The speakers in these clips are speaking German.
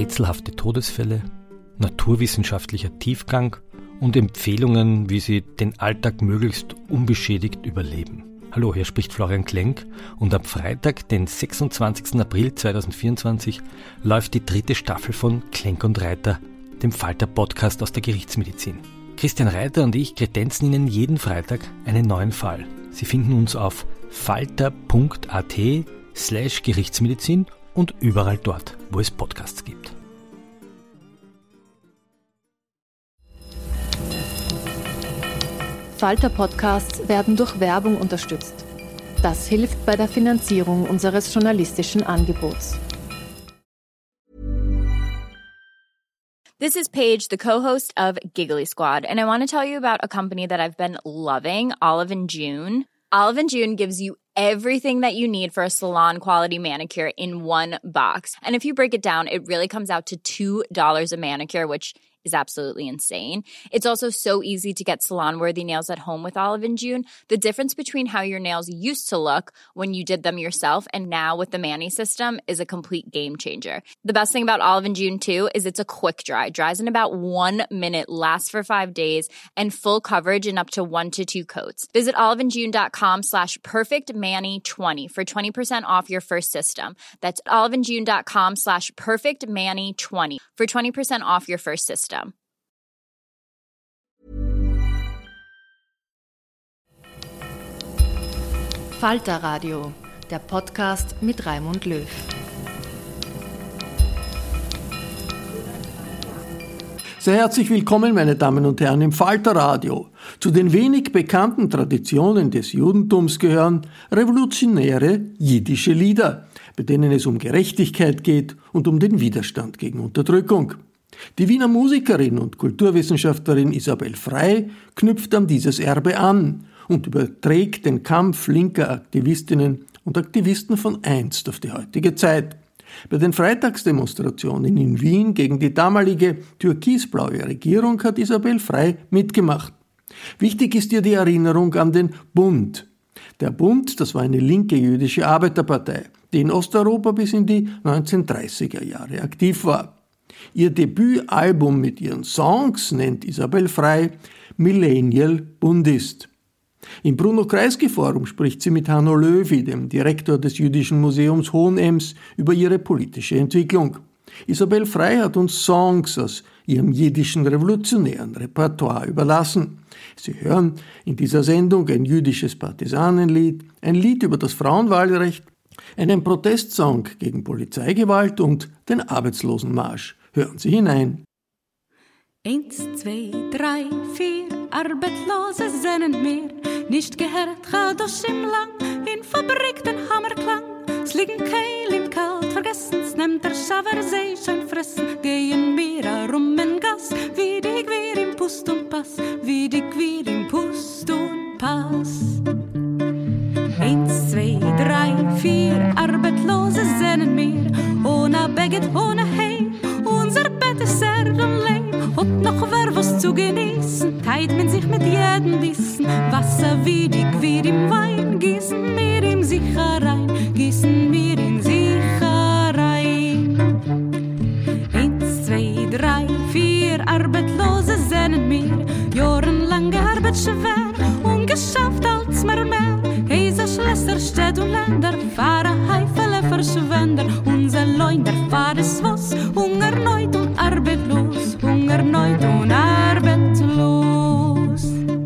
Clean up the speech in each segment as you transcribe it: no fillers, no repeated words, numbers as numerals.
rätselhafte Todesfälle, naturwissenschaftlicher Tiefgang und Empfehlungen, wie Sie den Alltag möglichst unbeschädigt überleben. Hallo, hier spricht Florian Klenk und am Freitag, den 26. April 2024, läuft die 3. Staffel von Klenk und Reiter, dem Falter-Podcast aus der Gerichtsmedizin. Christian Reiter und ich kredenzen Ihnen jeden Freitag einen neuen Fall. Sie finden uns auf falter.at/Gerichtsmedizin und überall dort, wo es Podcasts gibt. Falter-Podcasts werden durch Werbung unterstützt. Das hilft bei der Finanzierung unseres journalistischen Angebots. This is Paige, the co-host of Giggly Squad, and I want to tell you about a company that I've been loving, Olive & June. Olive & June gives you everything that you need for a salon-quality manicure in one box. And if you break it down, it really comes out to $2 a manicure, which is absolutely insane. It's also so easy to get salon-worthy nails at home with Olive & June. The difference between how your nails used to look when you did them yourself and now with the Mani system is a complete game changer. The best thing about Olive & June, too, is it's a quick dry. Dries in about 1 minute, lasts for 5 days, and full coverage in up to 1 to 2 coats. Visit oliveandjune.com/perfectmani20 for 20% off your first system. That's oliveandjune.com/perfectmani20 for 20% off your first system. Falter Radio, der Podcast mit Raimund Löw. Sehr herzlich willkommen, meine Damen und Herren, im Falter Radio. Zu den wenig bekannten Traditionen des Judentums gehören revolutionäre jiddische Lieder, bei denen es um Gerechtigkeit geht und um den Widerstand gegen Unterdrückung. Die Wiener Musikerin und Kulturwissenschaftlerin Isabel Frey knüpft an dieses Erbe an und überträgt den Kampf linker Aktivistinnen und Aktivisten von einst auf die heutige Zeit. Bei den Freitagsdemonstrationen in Wien gegen die damalige türkisblaue Regierung hat Isabel Frey mitgemacht. Wichtig ist ihr die Erinnerung an den Bund. Der Bund, das war eine linke jüdische Arbeiterpartei, die in Osteuropa bis in die 1930er Jahre aktiv war. Ihr Debütalbum mit ihren Songs nennt Isabel Frey Millennial Bundist. Im Bruno-Kreisky-Forum spricht sie mit Hanno Löwy, dem Direktor des Jüdischen Museums Hohenems, über ihre politische Entwicklung. Isabel Frey hat uns Songs aus ihrem jiddischen revolutionären Repertoire überlassen. Sie hören in dieser Sendung ein jüdisches Partisanenlied, ein Lied über das Frauenwahlrecht, einen Protestsong gegen Polizeigewalt und den Arbeitslosenmarsch. Hören Sie hinein. 1, 2, 3, 4, Arbeitslose sind mehr. Nicht gehört, Chadosh im Lang, in Fabrik den Hammerklang. Es liegen Keil im Kalt, vergessen's, nimmt der Schaver See schön fressen. Gehen wir herum in Gas, wie die Gwir im Pust und Pass, wie die Gwir im Pust und Pass. 1, 2, 3, 4, Arbeitslose sind mehr. Ohne Baguette, ohne Hay, unser Bett ist sehr und leer. Und noch wer was zu genießen, teilt man sich mit jedem Bissen. Wasser wie die Gwir im Wein, gießen wir ihm sicher rein, gießen wir ihn sicher rein. 1, 2, 3, 4, Arbeitslose sind wir. Jahrelang gearbeitet schwer, ungeschafft als mehr und mehr. Heiser, Schlösser, Städte und Länder, fahren Heifele Verschwender. Unser Leunder fahrt es was, hungerneut und arbeitslos, hungerneut und arbeitslos.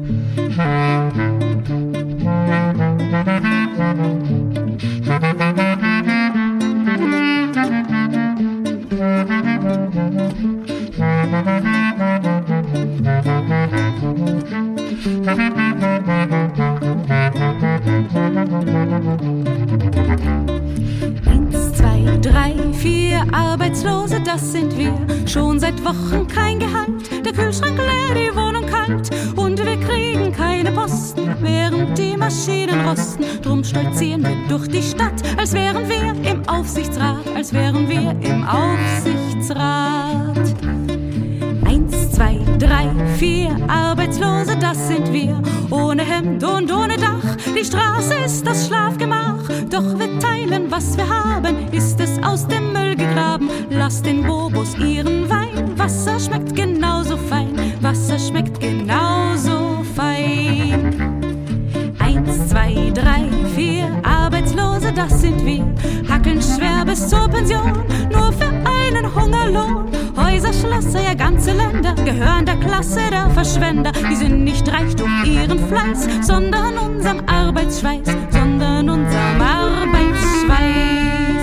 Arbeitslose, das sind wir. Schon seit Wochen kein Gehalt, der Kühlschrank leer, die Wohnung kalt. Und wir kriegen keine Posten, während die Maschinen rosten. Drum stolzieren wir durch die Stadt, als wären wir im Aufsichtsrat, als wären wir im Aufsichtsrat. 1, 2, 3, 4 Arbeitslose, das sind wir. Ohne Hemd und ohne Dach, die Straße ist das Schlafgemach. Doch wir teilen, was wir haben, ist es aus dem Müll gegraben. Lass den Bobos ihren Wein, Wasser schmeckt genauso fein. Wasser schmeckt genauso fein. 1, 2, 3, 4 Arbeitslose, das sind wir. Hackeln schwer bis zur Pension, nur für einen Hungerlohn. Häuser, Schlösser, ja ganze Länder gehören der Klasse der Verschwender. Die sind nicht reich durch ihren Fleiß, sondern unserem Arbeitsschweiß, sondern unserem Arbeitsschweiß.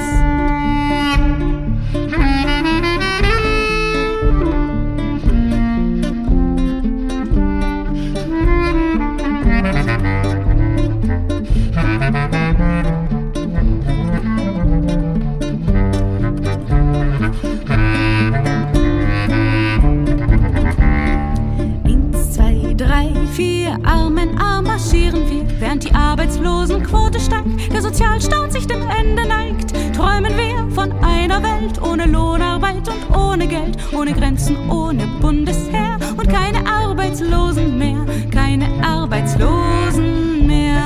4 Arm in Arm marschieren wir, während die Arbeitslosenquote steigt, der Sozialstaat sich dem Ende neigt. Träumen wir von einer Welt ohne Lohnarbeit und ohne Geld, ohne Grenzen, ohne Bundesheer und keine Arbeitslosen mehr, keine Arbeitslosen mehr.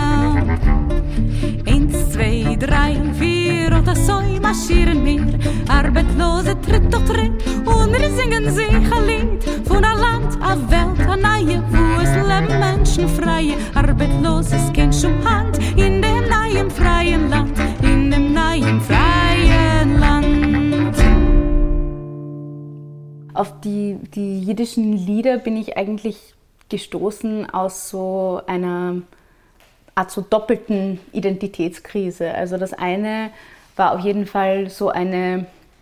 1, 2, 3, 4, Rotasoi marschieren wir, Arbeitslose Tritt durch Tritt und wir singen sich ein Lied von ein Land, a Welt, a neue, wo es leben Menschen freie, Arbeitsloses Kind schon Hand in dem neuen freien Land, in dem neuen freien Land. Auf die jiddischen Lieder bin ich eigentlich gestoßen aus so einer Art so doppelten Identitätskrise. Also das eine war auf jeden Fall so eine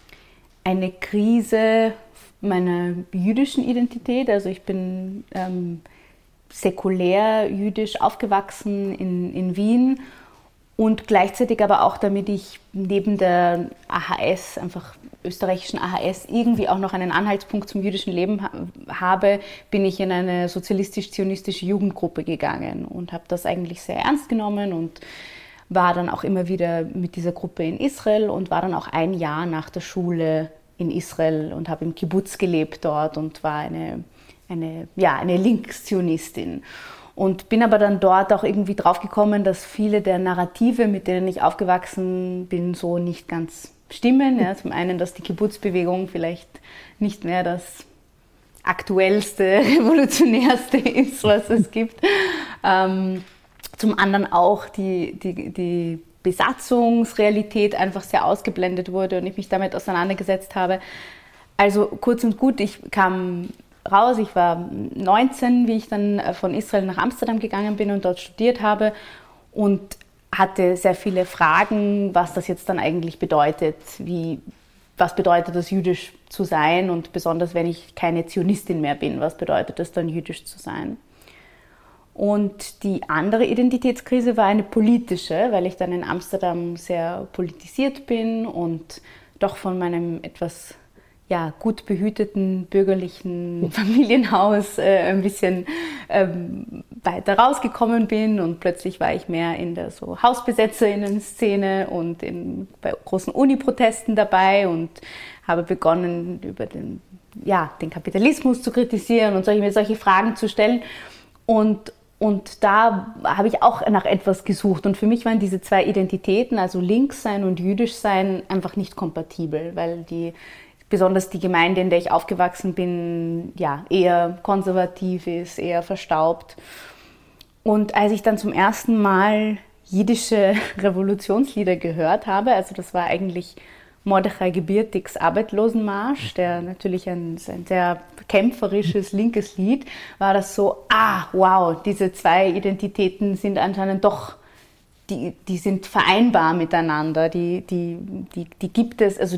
Krise meiner jüdischen Identität. Also ich bin säkulär jüdisch aufgewachsen in Wien und gleichzeitig aber auch, damit ich neben der AHS, einfach österreichischen AHS, irgendwie auch noch einen Anhaltspunkt zum jüdischen Leben habe, bin ich in eine sozialistisch-zionistische Jugendgruppe gegangen und habe das eigentlich sehr ernst genommen und war dann auch immer wieder mit dieser Gruppe in Israel und war dann auch ein Jahr nach der Schule in Israel und habe im Kibbutz gelebt dort und war eine Linkszionistin. Und bin aber dann dort auch irgendwie draufgekommen, dass viele der Narrative, mit denen ich aufgewachsen bin, so nicht ganz stimmen. Ja, zum einen, dass die Kibbutz-Bewegung vielleicht nicht mehr das aktuellste, revolutionärste ist, was es gibt. Zum anderen auch die Besatzungsrealität einfach sehr ausgeblendet wurde und ich mich damit auseinandergesetzt habe. Also kurz und gut, ich kam raus, ich war 19, wie ich dann von Israel nach Amsterdam gegangen bin und dort studiert habe und hatte sehr viele Fragen, was das jetzt dann eigentlich bedeutet, was bedeutet es, jüdisch zu sein und besonders, wenn ich keine Zionistin mehr bin, was bedeutet es dann, jüdisch zu sein? Und die andere Identitätskrise war eine politische, weil ich dann in Amsterdam sehr politisiert bin und doch von meinem etwas gut behüteten bürgerlichen Familienhaus ein bisschen weiter rausgekommen bin und plötzlich war ich mehr in der so HausbesetzerInnen-Szene und bei großen Uni-Protesten dabei und habe begonnen, über den Kapitalismus zu kritisieren und solche Fragen zu stellen. Und da habe ich auch nach etwas gesucht. Und für mich waren diese zwei Identitäten, also links sein und jüdisch sein, einfach nicht kompatibel, weil besonders die Gemeinde, in der ich aufgewachsen bin, eher konservativ ist, eher verstaubt. Und als ich dann zum ersten Mal jiddische Revolutionslieder gehört habe, also das war eigentlich Mordechai Gebirtigs Arbeitslosenmarsch, der natürlich ein sehr kämpferisches, linkes Lied, war das so, wow, diese zwei Identitäten sind anscheinend doch, die sind vereinbar miteinander, die gibt es, also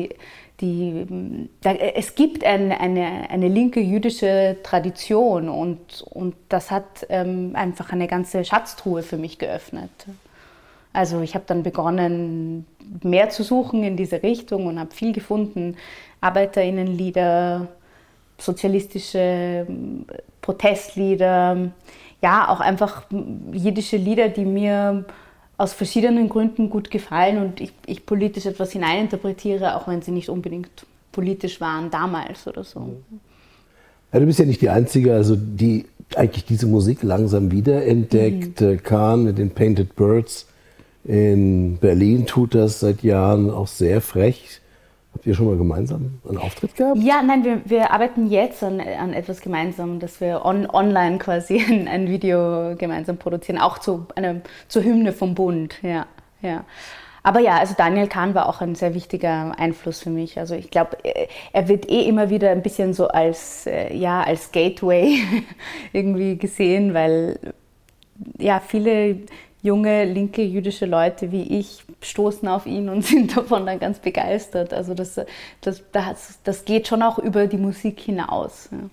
es gibt eine linke jüdische Tradition und das hat einfach eine ganze Schatztruhe für mich geöffnet. Also ich habe dann begonnen, mehr zu suchen in diese Richtung und habe viel gefunden. ArbeiterInnenlieder, sozialistische Protestlieder, auch einfach jiddische Lieder, die mir aus verschiedenen Gründen gut gefallen und ich politisch etwas hineininterpretiere, auch wenn sie nicht unbedingt politisch waren damals oder so. Ja, du bist ja nicht die Einzige, also die eigentlich diese Musik langsam wiederentdeckt. Kahn mit den Painted Birds in Berlin tut das seit Jahren auch sehr frech. Habt ihr schon mal gemeinsam einen Auftritt gehabt? Ja, nein, wir arbeiten jetzt an etwas gemeinsam, dass wir online quasi ein Video gemeinsam produzieren, auch zur Hymne vom Bund. Ja. Aber ja, also Daniel Kahn war auch ein sehr wichtiger Einfluss für mich. Also ich glaube, er wird immer wieder ein bisschen so als Gateway irgendwie gesehen, weil ja viele junge, linke, jüdische Leute wie ich stoßen auf ihn und sind davon dann ganz begeistert. Also das geht schon auch über die Musik hinaus. Ja.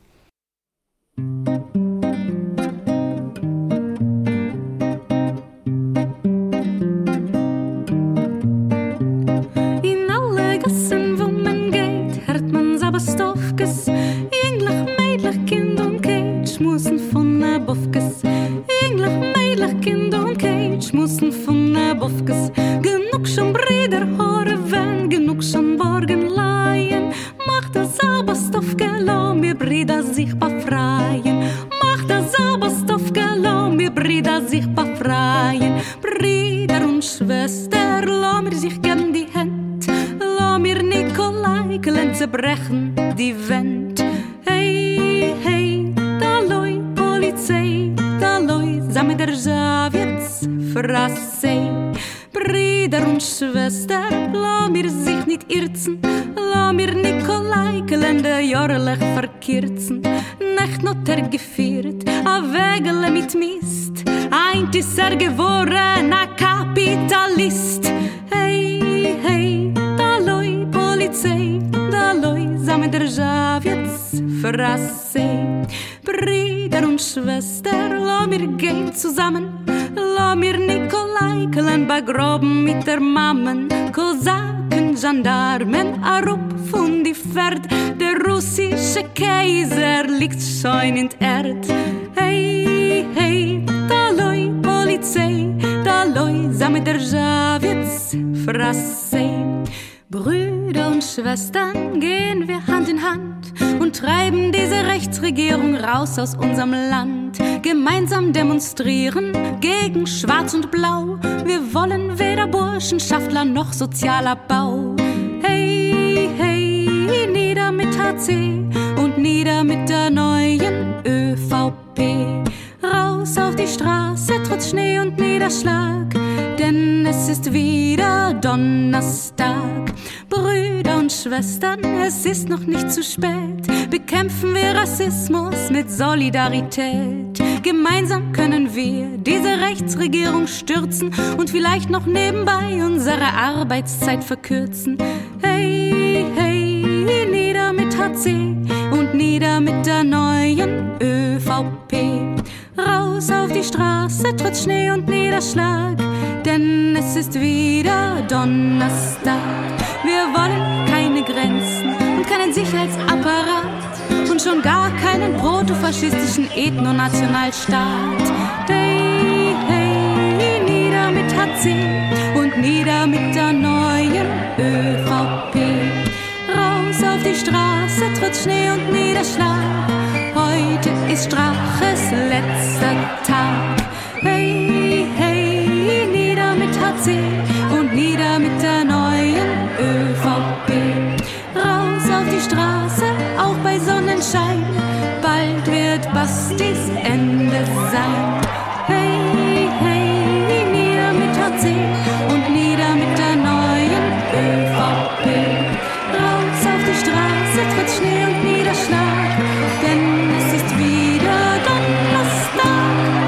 In alle Gassen, wo man geht, hört man Sabastowkes. Jünglich, Mädlich, Kind und Kind schmusen von der Bofkes. Jünglich, Mädlich, Kind und Kind schmusen von der Bofkes. Genug schon Brüder, Haare, wenn genug schon Borgenleihen. Macht das Sabastowke, lau mir Brüder sich befreien. Macht das Sabastowke, lau mir Brüder sich befreien. Brüder und Schwester, lau mir sich geben die Hand. Lau mir Nikolai, zerbrechen die Wand. Hey, hey, daloi, Polizei, daloi, same Державец, Frassei. Brüder und Schwester, lau mir sich nicht irzen. Lau mir Nikolai, Kalender jährlich verkürzen. Nacht not gefeiert, a Wegele mit Mist. Eint ist geworden, a Kapitalist. Hey, hey, daloi, Polizei, daloi, same Державец, Frassei. Brüder und Schwester, lau mir gehen zusammen. Lau mir Nikolai, Kalen begroben mit der Mammen. Kosaken, Gendarmen, a Rupp von die Pferd. Der russische Kaiser liegt schon in Erd. Hey, hey, daloi, Polizei, daloi, same Державец, Frassei. Brüder und Schwestern, gehen wir Hand in Hand und treiben diese Rechtsregierung raus aus unserem Land. Gemeinsam demonstrieren gegen Schwarz und Blau. Wir wollen weder Burschenschaftler noch Sozialabbau. Hey, hey, nieder mit HC und nieder mit der neuen ÖVP. Raus auf die Straße trotz Schnee und Niederschlag, denn es ist wieder Donnerstag. Brüder und Schwestern, es ist noch nicht zu spät. Bekämpfen wir Rassismus mit Solidarität. Gemeinsam können wir diese Rechtsregierung stürzen und vielleicht noch nebenbei unsere Arbeitszeit verkürzen. Hey, hey, nieder mit HC und nieder mit der neuen ÖVP. Raus auf die Straße trotz Schnee und Niederschlag, denn es ist wieder Donnerstag. Wir wollen keine Grenzen und keinen Sicherheitsapparat und schon gar keinen protofaschistischen Ethnonationalstaat. Hey, hey, nieder mit HC und nieder mit der neuen ÖVP. Raus auf die Straße trotz Schnee und Niederschlag. Heute ist Straches letzter Tag. Hey, hey, nieder mit HC und nieder mit der neuen ÖVP. Raus auf die Straße, auch bei Sonnenschein. Bald wird Bastis Ende sein. Hey, hey, nieder mit HC und nieder mit der neuen ÖVP. Raus auf die Straße, trotz Schnee und Niederschlag, denn es ist wieder Donnerstag.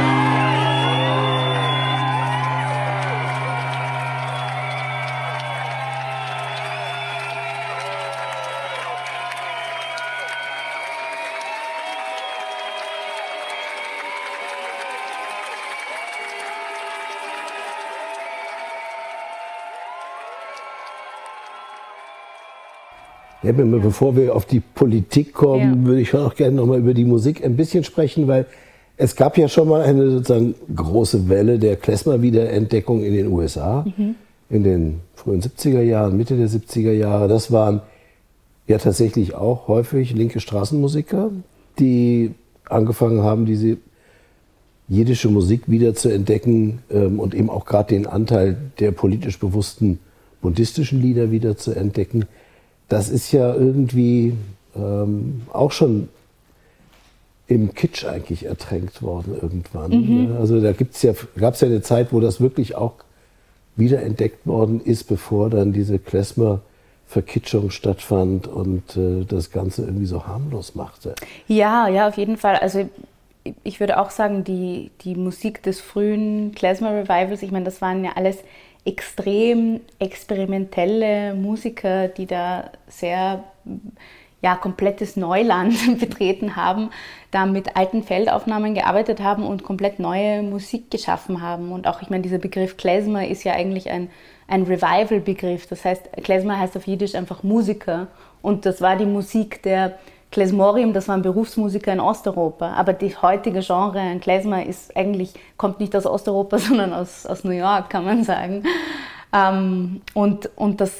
Ja, bevor wir auf die Politik kommen, würde ich auch gerne noch mal über die Musik ein bisschen sprechen, weil es gab ja schon mal eine sozusagen große Welle der Klezmer-Wiederentdeckung in den USA in den frühen 70er Jahren, Mitte der 70er Jahre. Das waren ja tatsächlich auch häufig linke Straßenmusiker, die angefangen haben, diese jiddische Musik wieder zu entdecken und eben auch gerade den Anteil der politisch bewussten buddhistischen Lieder wieder zu entdecken. Das ist ja irgendwie auch schon im Kitsch eigentlich ertränkt worden irgendwann. Mhm. Also da gab es ja eine Zeit, wo das wirklich auch wiederentdeckt worden ist, bevor dann diese Klezmer-Verkitschung stattfand und das Ganze irgendwie so harmlos machte. Ja, auf jeden Fall. Also ich würde auch sagen, die Musik des frühen Klezmer-Revivals, ich meine, das waren ja alles extrem experimentelle Musiker, die da sehr komplettes Neuland betreten haben, da mit alten Feldaufnahmen gearbeitet haben und komplett neue Musik geschaffen haben. Und auch, ich meine, dieser Begriff Klezmer ist ja eigentlich ein Revival-Begriff. Das heißt, Klezmer heißt auf Jiddisch einfach Musiker. Und das war die Musik der Klezmorim, das waren Berufsmusiker in Osteuropa. Aber die heutige Genre, ein Klezmer, kommt nicht aus Osteuropa, sondern aus New York, kann man sagen. Und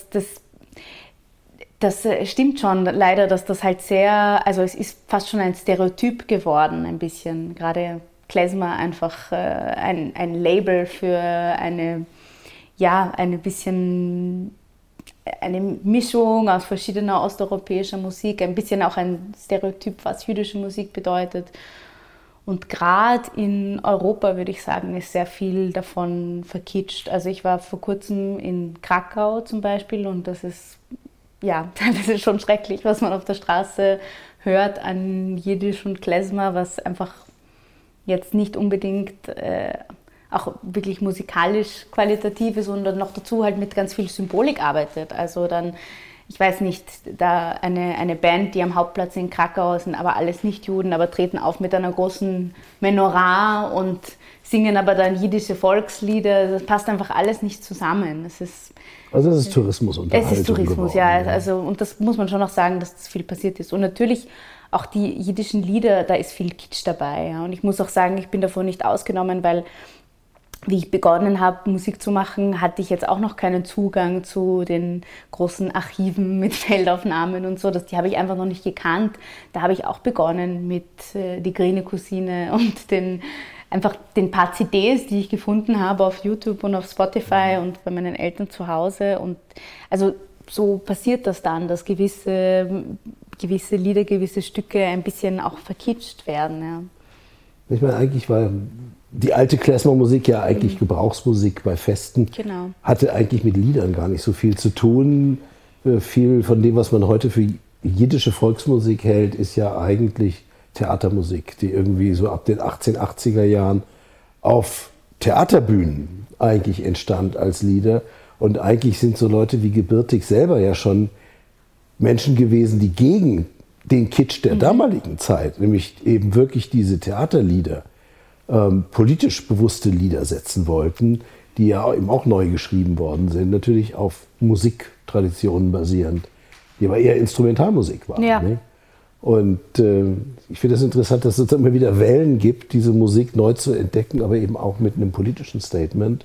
das stimmt schon leider, dass das halt es ist fast schon ein Stereotyp geworden, ein bisschen. Gerade Klezmer einfach ein Label für eine Mischung aus verschiedener osteuropäischer Musik, ein bisschen auch ein Stereotyp, was jüdische Musik bedeutet. Und gerade in Europa, würde ich sagen, ist sehr viel davon verkitscht. Also ich war vor kurzem in Krakau zum Beispiel und das ist teilweise schon schrecklich, was man auf der Straße hört an Jiddisch und Klezmer, was einfach jetzt nicht unbedingt auch wirklich musikalisch qualitativ ist und dann noch dazu halt mit ganz viel Symbolik arbeitet. Also dann, ich weiß nicht, da eine Band, die am Hauptplatz in Krakau sind, aber alles Nicht-Juden, aber treten auf mit einer großen Menorah und singen aber dann jiddische Volkslieder. Das passt einfach alles nicht zusammen. Es ist Tourismusunterhaltung. Es ist Tourismus, geworden, ja. Also, und das muss man schon auch sagen, dass das viel passiert ist. Und natürlich auch die jiddischen Lieder, da ist viel Kitsch dabei. Ja. Und ich muss auch sagen, ich bin davon nicht ausgenommen, weil wie ich begonnen habe, Musik zu machen, hatte ich jetzt auch noch keinen Zugang zu den großen Archiven mit Feldaufnahmen und so. Die habe ich einfach noch nicht gekannt. Da habe ich auch begonnen mit Die grüne Cousine und den paar CDs, die ich gefunden habe auf YouTube und auf Spotify und bei meinen Eltern zu Hause. Und also so passiert das dann, dass gewisse Lieder, gewisse Stücke ein bisschen auch verkitscht werden. Ja. Ich meine, eigentlich war die alte Klezmer-Musik ja eigentlich Gebrauchsmusik bei Festen. Genau. Hatte eigentlich mit Liedern gar nicht so viel zu tun. Viel von dem, was man heute für jiddische Volksmusik hält, ist ja eigentlich Theatermusik, die irgendwie so ab den 1880er Jahren auf Theaterbühnen eigentlich entstand als Lieder. Und eigentlich sind so Leute wie Gebürtig selber ja schon Menschen gewesen, die gegen den Kitsch der damaligen Zeit, nämlich eben wirklich diese Theaterlieder, politisch bewusste Lieder setzen wollten, die ja eben auch neu geschrieben worden sind, natürlich auf Musiktraditionen basierend, die aber eher Instrumentalmusik waren. Ja. Ne? Und ich finde es interessant, dass es immer wieder Wellen gibt, diese Musik neu zu entdecken, aber eben auch mit einem politischen Statement.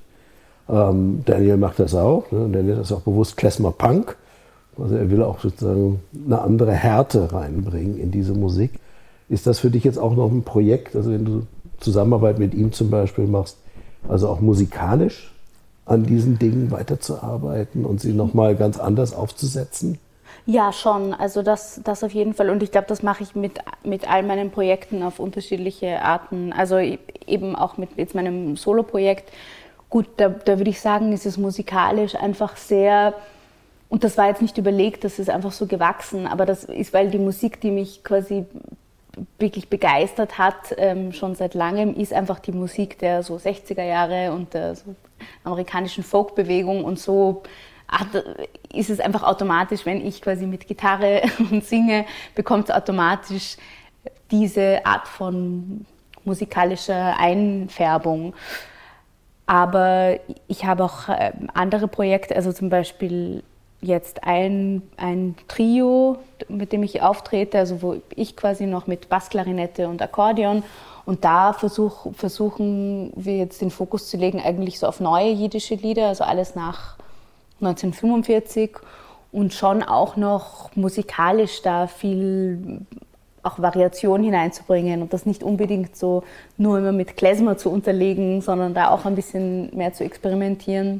Daniel macht das auch, ne? Und er nennt das auch bewusst Klezmer Punk. Also er will auch sozusagen eine andere Härte reinbringen in diese Musik. Ist das für dich jetzt auch noch ein Projekt, also wenn du Zusammenarbeit mit ihm zum Beispiel machst, also auch musikalisch an diesen Dingen weiterzuarbeiten und sie nochmal ganz anders aufzusetzen? Ja, schon. Also das auf jeden Fall. Und ich glaube, das mache ich mit all meinen Projekten auf unterschiedliche Arten. Also eben auch mit jetzt meinem Solo-Projekt. Gut, da würde ich sagen, ist es musikalisch einfach sehr, und das war jetzt nicht überlegt, das ist einfach so gewachsen, aber das ist, weil die Musik, die mich quasi wirklich begeistert hat, schon seit langem, ist einfach die Musik der so 60er Jahre und der so amerikanischen Folkbewegung und so ist es einfach automatisch, wenn ich quasi mit Gitarre und singe, bekommt es automatisch diese Art von musikalischer Einfärbung. Aber ich habe auch andere Projekte, also zum Beispiel jetzt ein Trio, mit dem ich auftrete, also wo ich quasi noch mit Bassklarinette und Akkordeon, und da versuchen wir jetzt den Fokus zu legen eigentlich so auf neue jiddische Lieder, also alles nach 1945 und schon auch noch musikalisch da viel auch Variation hineinzubringen und das nicht unbedingt so nur immer mit Klezmer zu unterlegen, sondern da auch ein bisschen mehr zu experimentieren.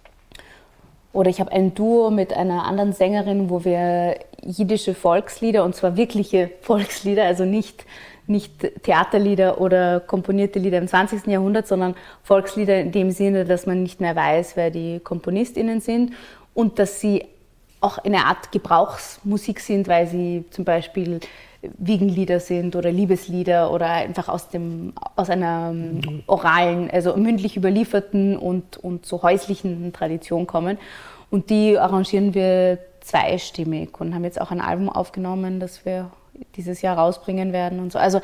Oder ich habe ein Duo mit einer anderen Sängerin, wo wir jiddische Volkslieder, und zwar wirkliche Volkslieder, also nicht Theaterlieder oder komponierte Lieder im 20. Jahrhundert, sondern Volkslieder in dem Sinne, dass man nicht mehr weiß, wer die KomponistInnen sind und dass sie auch eine Art Gebrauchsmusik sind, weil sie zum Beispiel Wiegenlieder sind oder Liebeslieder oder einfach aus einer oralen, also mündlich überlieferten und so häuslichen Tradition kommen. Und die arrangieren wir zweistimmig und haben jetzt auch ein Album aufgenommen, das wir dieses Jahr rausbringen werden und so. Also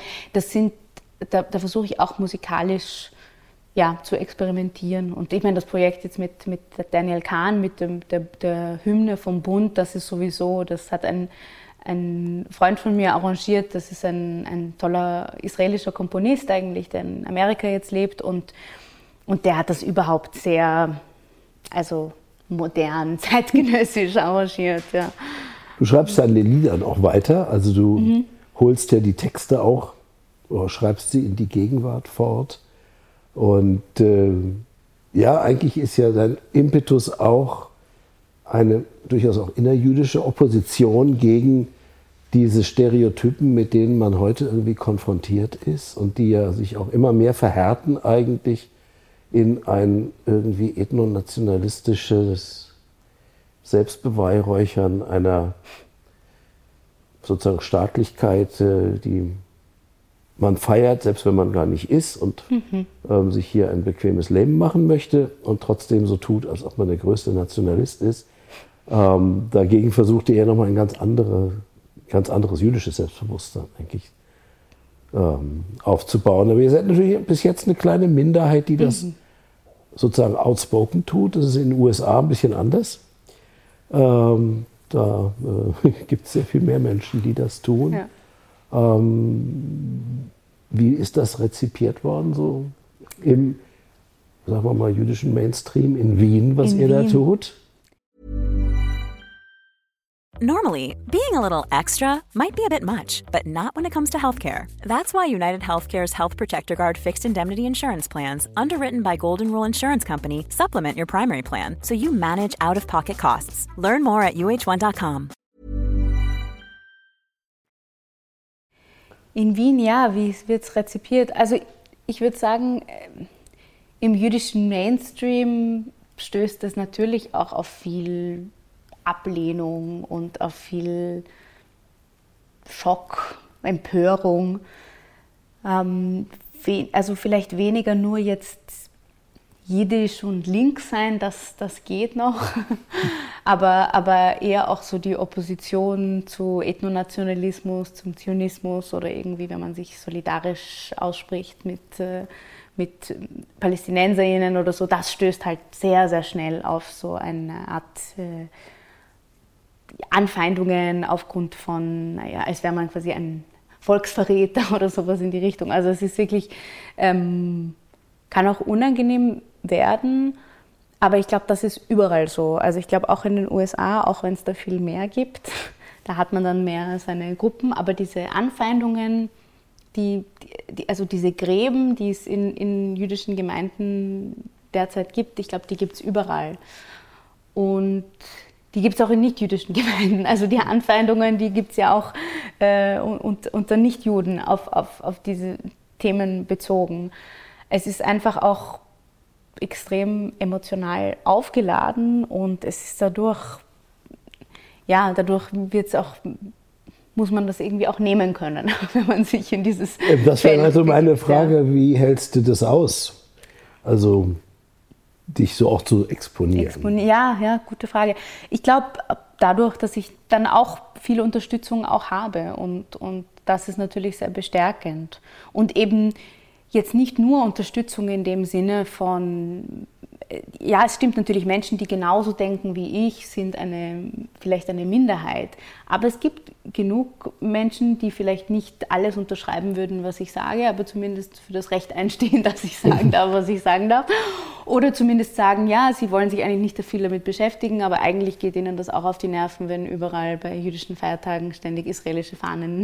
da versuche ich auch musikalisch zu experimentieren. Und ich meine, das Projekt jetzt mit Daniel Kahn, mit der Hymne vom Bund, das ist sowieso, das hat ein Freund von mir arrangiert, das ist ein toller israelischer Komponist eigentlich, der in Amerika jetzt lebt und der hat das überhaupt sehr, also modern, zeitgenössisch arrangiert, ja. Du schreibst dann den Liedern auch weiter, also du holst ja die Texte auch, oder schreibst sie in die Gegenwart fort. Und eigentlich ist ja dein Impetus auch eine durchaus auch innerjüdische Opposition gegen diese Stereotypen, mit denen man heute irgendwie konfrontiert ist und die ja sich auch immer mehr verhärten eigentlich in ein irgendwie ethnonationalistisches Selbstbeweihräuchern einer sozusagen Staatlichkeit, die man feiert, selbst wenn man gar nicht ist und sich hier ein bequemes Leben machen möchte und trotzdem so tut, als ob man der größte Nationalist ist. Dagegen versucht ihr nochmal ein ganz anderes jüdisches Selbstbewusstsein eigentlich aufzubauen. Aber ihr seid natürlich bis jetzt eine kleine Minderheit, die das sozusagen outspoken tut. Das ist in den USA ein bisschen anders. Da gibt es sehr viel mehr Menschen, die das tun. Ja. Wie ist das rezipiert worden, so im, sagen wir mal, jüdischen Mainstream in Wien, was ihr da tut? Normally, being a little extra might be a bit much, but not when it comes to healthcare. That's why United Healthcare's Health Protector Guard fixed indemnity insurance plans, underwritten by Golden Rule Insurance Company, supplement your primary plan so you manage out-of-pocket costs. Learn more at uh1.com. In Wien, ja, wie wird es rezipiert? Also ich würde sagen, im jüdischen Mainstream stößt es natürlich auch auf viel Ablehnung und auf viel Schock, Empörung. Also vielleicht weniger nur jetzt Jiddisch und links sein, das geht noch, aber eher auch so die Opposition zu Ethnonationalismus, zum Zionismus oder irgendwie, wenn man sich solidarisch ausspricht mit PalästinenserInnen oder so, das stößt halt sehr, sehr schnell auf so eine Art Anfeindungen aufgrund von, als wäre man quasi ein Volksverräter oder sowas in die Richtung. Also es ist wirklich, kann auch unangenehm werden, aber ich glaube, das ist überall so. Also ich glaube auch in den USA, auch wenn es da viel mehr gibt, da hat man dann mehr seine Gruppen, aber diese Anfeindungen, also diese Gräben, die es in jüdischen Gemeinden derzeit gibt, ich glaube, die gibt es überall. Und die gibt es auch in nicht-jüdischen Gemeinden. Also die Anfeindungen, die gibt es ja auch unter Nichtjuden auf diese Themen bezogen. Es ist einfach auch extrem emotional aufgeladen und es ist dadurch wird's auch, muss man das irgendwie auch nehmen können, wenn man sich in dieses Das wäre also meine Frage, wie hältst du das aus? Also dich so auch zu exponieren. Ja, gute Frage. Ich glaube, dadurch, dass ich dann auch viel Unterstützung auch habe und das ist natürlich sehr bestärkend. Und eben jetzt nicht nur Unterstützung in dem Sinne von ja, es stimmt natürlich, Menschen, die genauso denken wie ich, sind vielleicht eine Minderheit. Aber es gibt genug Menschen, die vielleicht nicht alles unterschreiben würden, was ich sage, aber zumindest für das Recht einstehen, dass ich sagen darf, was ich sagen darf. Oder zumindest sagen, ja, sie wollen sich eigentlich nicht so viel damit beschäftigen, aber eigentlich geht ihnen das auch auf die Nerven, wenn überall bei jüdischen Feiertagen ständig israelische Fahnen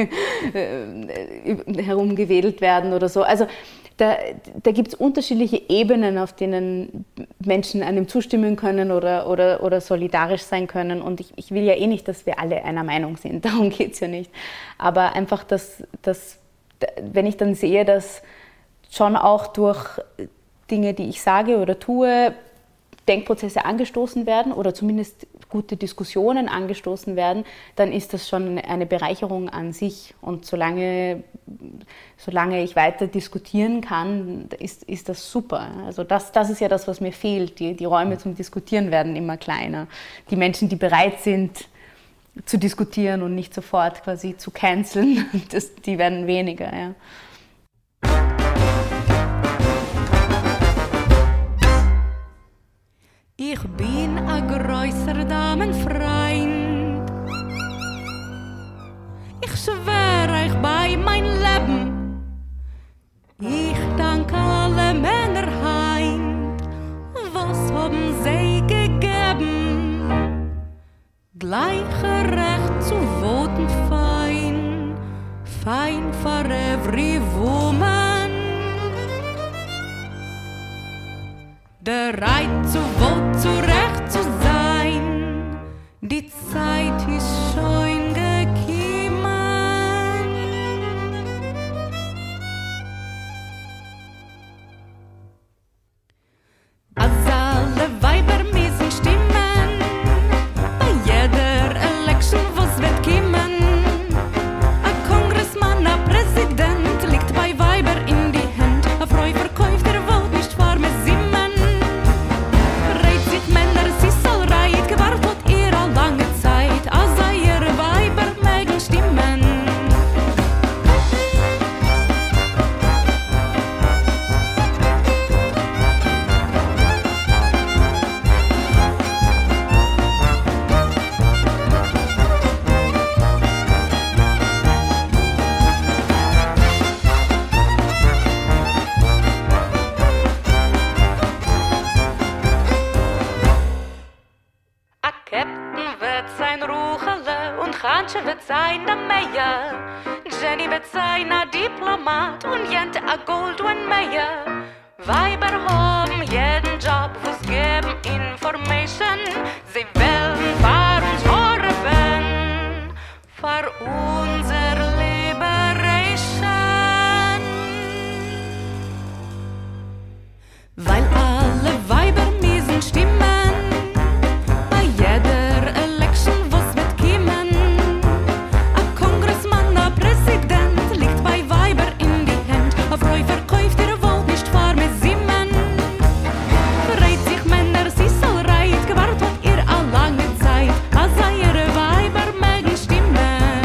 herumgewedelt werden oder so. Also da gibt es unterschiedliche Ebenen, auf denen Menschen einem zustimmen können oder solidarisch sein können. Und ich will ja eh nicht, dass wir alle einer Meinung sind, darum geht es ja nicht. Aber einfach, dass wenn ich dann sehe, dass schon auch durch Dinge, die ich sage oder tue, Denkprozesse angestoßen werden oder zumindest gute Diskussionen angestoßen werden, dann ist das schon eine Bereicherung an sich. Und solange ich weiter diskutieren kann, ist das super. Also das ist ja das, was mir fehlt. Die Räume zum Diskutieren werden immer kleiner. Die Menschen, die bereit sind zu diskutieren und nicht sofort quasi zu canceln, die werden weniger. Ja. Ich bin ein größer Damenfreund. Ich schwöre euch bei mein Leben. Ich danke alle Männer heim. Was haben sie gegeben? Gleiche Recht zu voten fein. Fein for every woman. Bereit zu Wort, zu Recht zu sein, die Zeit ist schon gekommen. Als alle Weiber müssen stimmen, bei jeder Election, was wird kommen. Ein Kongressmann, ein Präsident, liegt bei Weiber in die Hand. Eine Frau verkauft der Welt nicht vor mir Simmen. Wird sein der Meier, Jenny wird sein a Diplomat und Jente a Gold und Meier. Weiber haben jeden Job, wo's geben Information. Sie wollen für uns hören, für unser Liberation. Weil alle Weiber müssen stimmen, bei jeder Election, was wird kommen. Präsident liegt bei Weiber in die Hand. Eine Frau verkauft ihre Welt nicht vor mir Simmen. Bereit sich Männer, sie soll reit. Gewartet hat ihr a lange Zeit, als ihre Weiber mögen stimmen.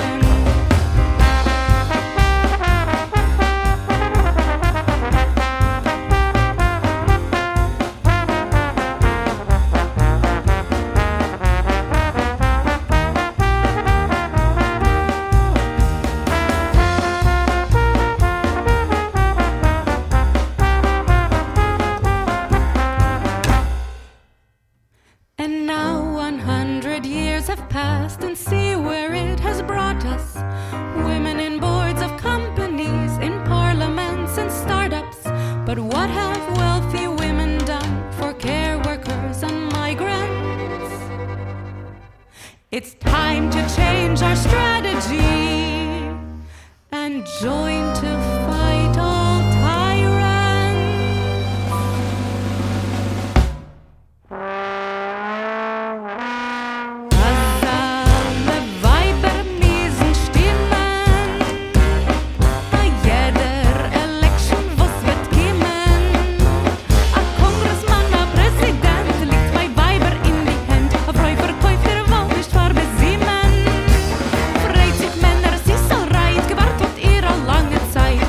And now 100 years have passed and see where it has brought us. Women in boards of companies, in parliaments and startups. But what have wealthy women done for care workers and migrants? It's time to change our strategy and join to fight all tyrants. Zeit.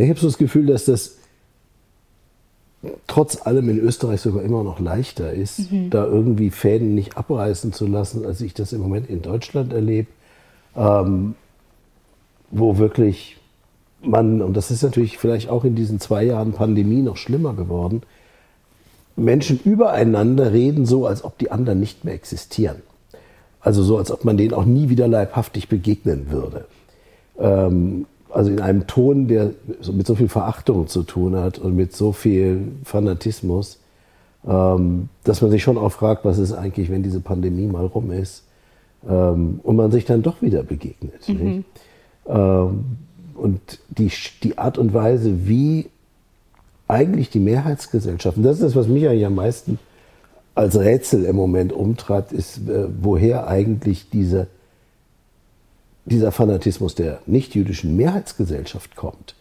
Ja, ich habe so das Gefühl, dass das trotz allem in Österreich sogar immer noch leichter ist, da irgendwie Fäden nicht abreißen zu lassen, als ich das im Moment in Deutschland erlebe, wo wirklich man, und das ist natürlich vielleicht auch in diesen 2 Jahren Pandemie noch schlimmer geworden, Menschen übereinander reden so, als ob die anderen nicht mehr existieren. Also so, als ob man denen auch nie wieder leibhaftig begegnen würde. Also in einem Ton, der mit so viel Verachtung zu tun hat und mit so viel Fanatismus, dass man sich schon auch fragt, was ist eigentlich, wenn diese Pandemie mal rum ist und man sich dann doch wieder begegnet. Nicht? Und die Art und Weise, wie eigentlich die Mehrheitsgesellschaft, und das ist das, was mich eigentlich am meisten als Rätsel im Moment umtreibt, ist, woher eigentlich dieser Fanatismus der nicht-jüdischen Mehrheitsgesellschaft kommt,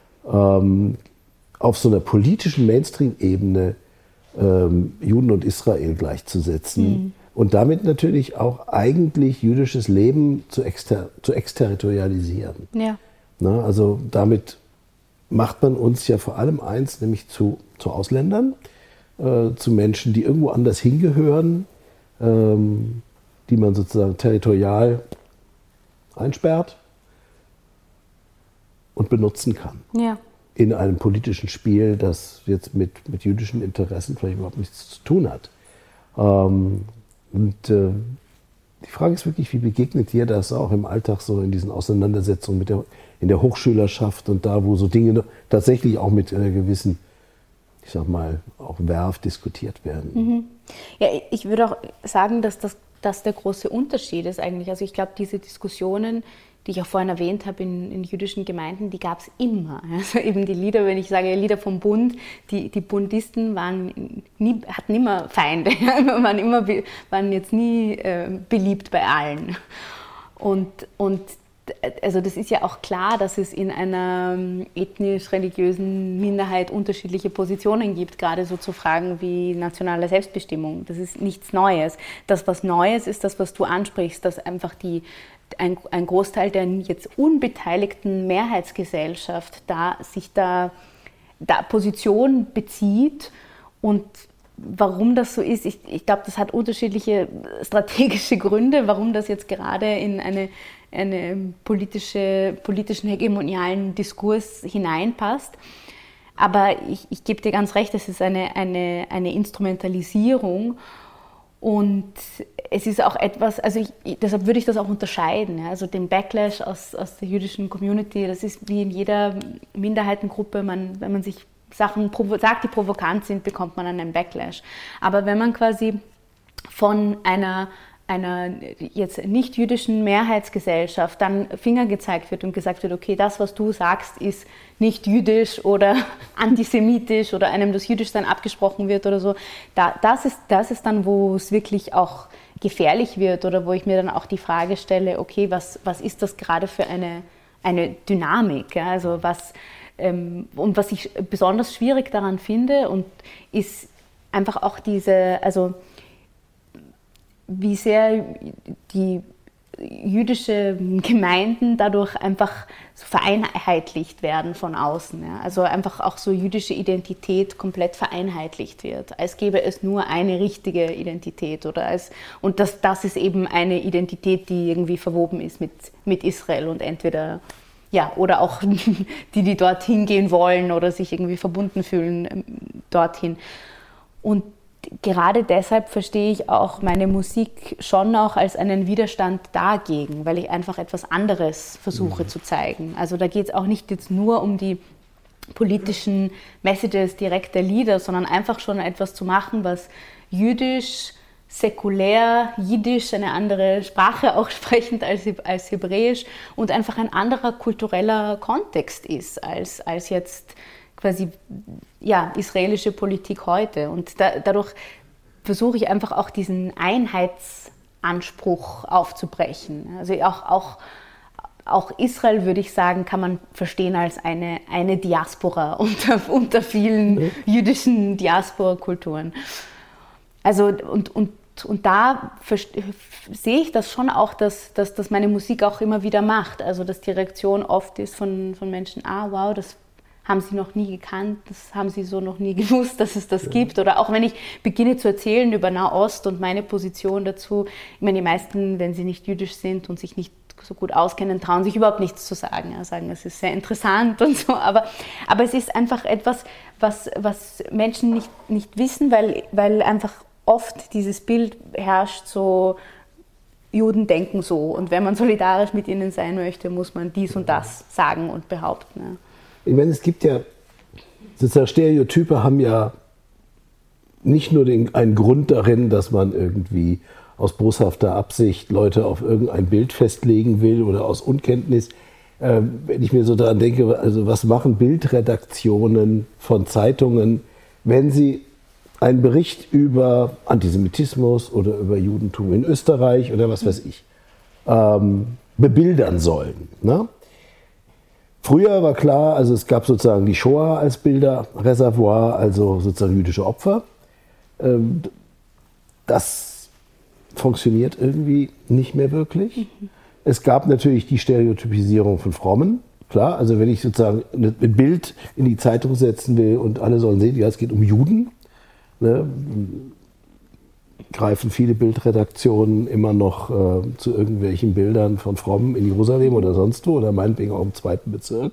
auf so einer politischen Mainstream-Ebene Juden und Israel gleichzusetzen und damit natürlich auch eigentlich jüdisches Leben zu exterritorialisieren. Ja. Na, also damit macht man uns ja vor allem eins, nämlich zu Ausländern, zu Menschen, die irgendwo anders hingehören, die man sozusagen territorial einsperrt und benutzen kann. Ja. In einem politischen Spiel, das jetzt mit jüdischen Interessen vielleicht überhaupt nichts zu tun hat. Die Frage ist wirklich, wie begegnet dir das auch im Alltag so in diesen Auseinandersetzungen in der Hochschülerschaft und da, wo so Dinge tatsächlich auch mit einer gewissen, ich sag mal, auch Werf diskutiert werden? Ja, ich würde auch sagen, dass das der große Unterschied ist eigentlich. Also ich glaube, diese Diskussionen, die ich auch vorhin erwähnt habe in jüdischen Gemeinden, die gab es immer. Also eben die Lieder, wenn ich sage Lieder vom Bund, die Bundisten hatten immer Feinde, waren jetzt nie beliebt bei allen. Und also das ist ja auch klar, dass es in einer ethnisch-religiösen Minderheit unterschiedliche Positionen gibt, gerade so zu Fragen wie nationale Selbstbestimmung. Das ist nichts Neues. Das, was Neues ist, das, was du ansprichst, dass einfach ein Großteil der jetzt unbeteiligten Mehrheitsgesellschaft sich da Position bezieht. Und warum das so ist, ich glaube, das hat unterschiedliche strategische Gründe, warum das jetzt gerade in einen politischen hegemonialen Diskurs hineinpasst. Aber ich gebe dir ganz recht, es ist eine Instrumentalisierung. Und es ist auch etwas, also deshalb würde ich das auch unterscheiden. Ja? Also den Backlash aus der jüdischen Community, das ist wie in jeder Minderheitengruppe, wenn man sich Sachen sagt, die provokant sind, bekommt man einen Backlash. Aber wenn man quasi von einer jetzt nicht jüdischen Mehrheitsgesellschaft dann Finger gezeigt wird und gesagt wird, okay, das, was du sagst, ist nicht jüdisch oder antisemitisch oder einem das Jüdischsein abgesprochen wird oder so, das ist dann, wo es wirklich auch gefährlich wird oder wo ich mir dann auch die Frage stelle, okay, was ist das gerade für eine Dynamik? Ja? Also und was ich besonders schwierig daran finde, ist einfach auch wie sehr die jüdische Gemeinden dadurch einfach so vereinheitlicht werden von außen. Ja? Also einfach auch so jüdische Identität komplett vereinheitlicht wird, als gäbe es nur eine richtige Identität und das ist eben eine Identität, die irgendwie verwoben ist mit Israel und entweder oder auch die dorthin gehen wollen oder sich irgendwie verbunden fühlen dorthin. Und gerade deshalb verstehe ich auch meine Musik schon auch als einen Widerstand dagegen, weil ich einfach etwas anderes versuche zu zeigen. Also da geht es auch nicht jetzt nur um die politischen Messages direkt der Lieder, sondern einfach schon etwas zu machen, was jüdisch, säkulär, Jiddisch, eine andere Sprache auch sprechend als Hebräisch und einfach ein anderer kultureller Kontext ist als jetzt quasi israelische Politik heute. Und dadurch versuche ich einfach auch diesen Einheitsanspruch aufzubrechen. Also auch Israel, würde ich sagen, kann man verstehen als eine Diaspora unter vielen jüdischen Diaspora-Kulturen. Also und da sehe ich das schon auch, dass meine Musik auch immer wieder macht. Also dass die Reaktion oft ist von Menschen, wow, das haben sie noch nie gekannt, das haben sie so noch nie gewusst, dass es das gibt. Oder auch wenn ich beginne zu erzählen über Nahost und meine Position dazu, ich meine, die meisten, wenn sie nicht jüdisch sind und sich nicht so gut auskennen, trauen sich überhaupt nichts zu sagen. Ja, sagen, es ist sehr interessant und so, aber es ist einfach etwas, was Menschen nicht wissen, weil einfach oft dieses Bild herrscht, so Juden denken so und wenn man solidarisch mit ihnen sein möchte, muss man dies und das sagen und behaupten. Ja. Ich meine, es gibt ja, sozusagen Stereotype haben ja nicht nur einen Grund darin, dass man irgendwie aus boshafter Absicht Leute auf irgendein Bild festlegen will oder aus Unkenntnis. Wenn ich mir so daran denke, also was machen Bildredaktionen von Zeitungen, wenn sie einen Bericht über Antisemitismus oder über Judentum in Österreich oder was weiß ich bebildern sollen. Ne? Früher war klar, also es gab sozusagen die Shoah als Bilderreservoir, also sozusagen jüdische Opfer. Das funktioniert irgendwie nicht mehr wirklich. Es gab natürlich die Stereotypisierung von Frommen. Klar, also wenn ich sozusagen ein Bild in die Zeitung setzen will und alle sollen sehen, ja, es geht um Juden, ne, greifen viele Bildredaktionen immer noch zu irgendwelchen Bildern von Frommen in Jerusalem oder sonst wo oder meinetwegen auch im 2. Bezirk.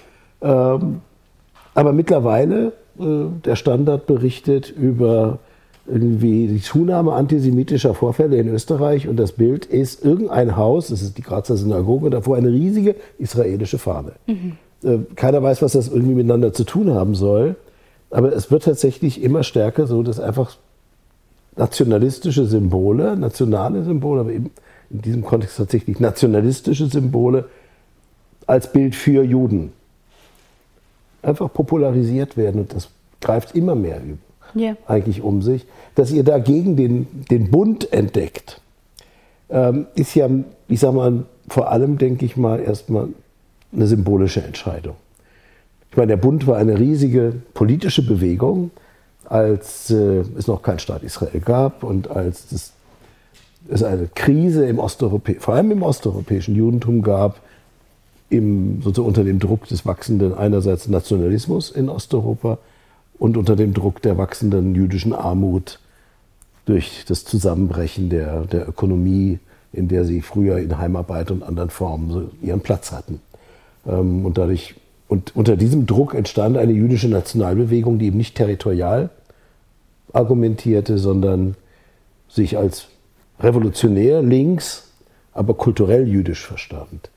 Aber mittlerweile, der Standard berichtet über irgendwie die Zunahme antisemitischer Vorfälle in Österreich und das Bild ist irgendein Haus, das ist die Grazer Synagoge, davor eine riesige israelische Fahne. Keiner weiß, was das irgendwie miteinander zu tun haben soll, aber es wird tatsächlich immer stärker so, dass einfach nationalistische Symbole, nationale Symbole, aber eben in diesem Kontext tatsächlich nationalistische Symbole als Bild für Juden einfach popularisiert werden und das greift immer mehr eigentlich um sich. Dass ihr dagegen den Bund entdeckt, ist ja, ich sag mal, vor allem, denke ich mal, erstmal eine symbolische Entscheidung. Ich meine, der Bund war eine riesige politische Bewegung, als es noch keinen Staat Israel gab und als es eine Krise vor allem im osteuropäischen Judentum gab, sozusagen unter dem Druck des wachsenden einerseits Nationalismus in Osteuropa und unter dem Druck der wachsenden jüdischen Armut durch das Zusammenbrechen der Ökonomie, in der sie früher in Heimarbeit und anderen Formen so ihren Platz hatten. Und unter diesem Druck entstand eine jüdische Nationalbewegung, die eben nicht territorial argumentierte, sondern sich als revolutionär links, aber kulturell jüdisch verstand.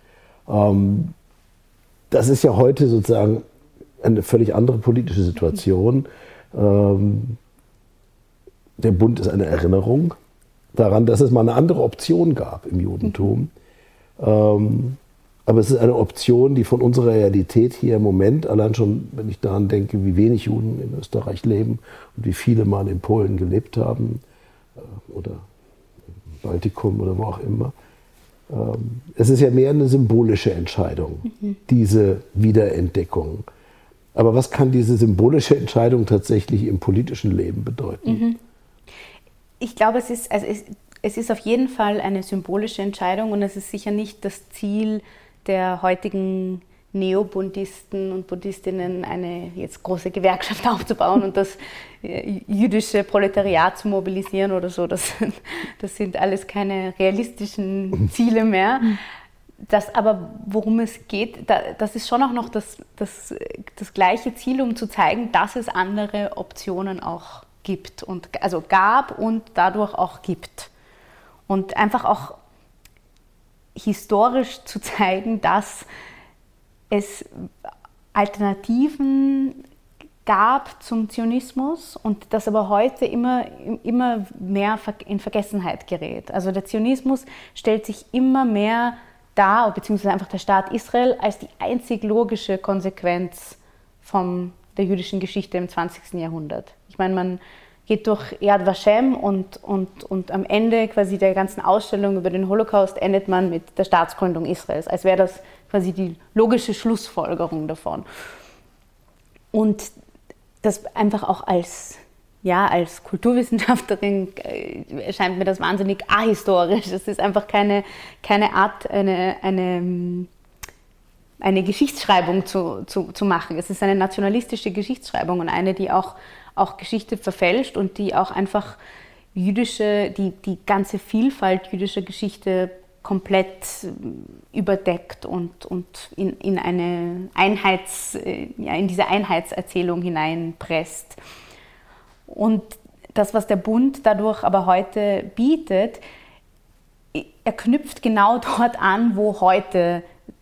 Das ist ja heute sozusagen eine völlig andere politische Situation. Der Bund ist eine Erinnerung daran, dass es mal eine andere Option gab im Judentum. Aber es ist eine Option, die von unserer Realität hier im Moment, allein schon, wenn ich daran denke, wie wenig Juden in Österreich leben und wie viele mal in Polen gelebt haben oder im Baltikum oder wo auch immer. Es ist ja mehr eine symbolische Entscheidung, diese Wiederentdeckung. Aber was kann diese symbolische Entscheidung tatsächlich im politischen Leben bedeuten? Ich glaube, es ist auf jeden Fall eine symbolische Entscheidung und es ist sicher nicht das Ziel der heutigen Neobundisten und Bundistinnen, eine jetzt große Gewerkschaft aufzubauen und das jüdische Proletariat zu mobilisieren oder so. Das sind alles keine realistischen Ziele mehr. Aber worum es geht, das ist schon auch noch das gleiche Ziel, um zu zeigen, dass es andere Optionen auch gibt. Also gab und dadurch auch gibt. Und einfach auch historisch zu zeigen, dass es Alternativen gab zum Zionismus und das aber heute immer mehr in Vergessenheit gerät. Also der Zionismus stellt sich immer mehr dar, beziehungsweise einfach der Staat Israel, als die einzig logische Konsequenz von der jüdischen Geschichte im 20. Jahrhundert. Ich meine, man geht durch Yad Vashem und am Ende quasi der ganzen Ausstellung über den Holocaust endet man mit der Staatsgründung Israels, als wäre das quasi die logische Schlussfolgerung davon. Und das einfach auch als Kulturwissenschaftlerin erscheint mir das wahnsinnig ahistorisch. Es ist einfach keine Art, eine Geschichtsschreibung zu machen. Es ist eine nationalistische Geschichtsschreibung und eine, die auch Geschichte verfälscht und die auch einfach die ganze Vielfalt jüdischer Geschichte komplett überdeckt und in diese Einheitserzählung hineinpresst. Und das, was der Bund dadurch aber heute bietet, er knüpft genau dort an, wo heute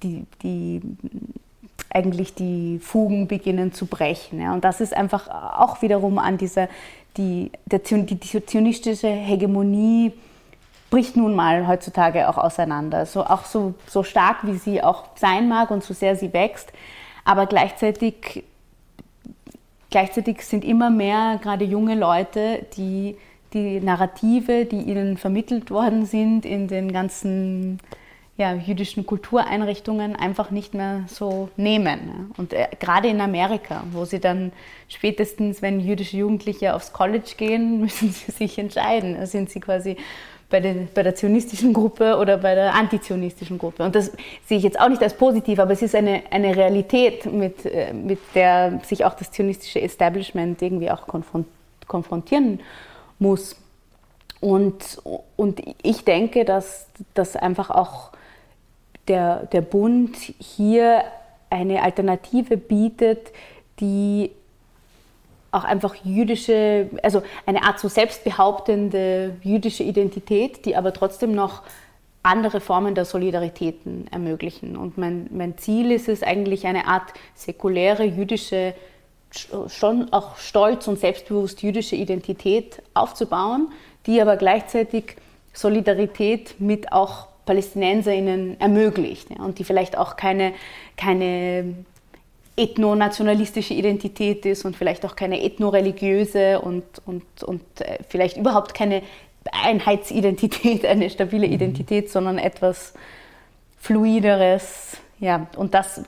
eigentlich die Fugen beginnen zu brechen. Ja. Und das ist einfach auch wiederum an die zionistische Hegemonie bricht nun mal heutzutage auch auseinander. Auch so stark, wie sie auch sein mag und so sehr sie wächst, aber gleichzeitig sind immer mehr gerade junge Leute, die Narrative, die ihnen vermittelt worden sind in den ganzen jüdischen Kultureinrichtungen, einfach nicht mehr so nehmen. Und gerade in Amerika, wo sie dann spätestens, wenn jüdische Jugendliche aufs College gehen, müssen sie sich entscheiden. Da sind sie quasi bei der zionistischen Gruppe oder bei der antizionistischen Gruppe. Und das sehe ich jetzt auch nicht als positiv, aber es ist eine Realität, mit der sich auch das zionistische Establishment irgendwie auch konfrontieren muss. Und ich denke, dass einfach auch der Bund hier eine Alternative bietet, die auch einfach also eine Art so selbstbehauptende jüdische Identität, die aber trotzdem noch andere Formen der Solidaritäten ermöglichen. Und mein Ziel ist es eigentlich, eine Art säkuläre jüdische, schon auch stolz und selbstbewusst jüdische Identität aufzubauen, die aber gleichzeitig Solidarität mit auch PalästinenserInnen ermöglicht, ja, und die vielleicht auch keine ethnonationalistische Identität ist und vielleicht auch keine ethnoreligiöse und vielleicht überhaupt keine Einheitsidentität, eine stabile Identität, sondern etwas Fluideres. Ja, und das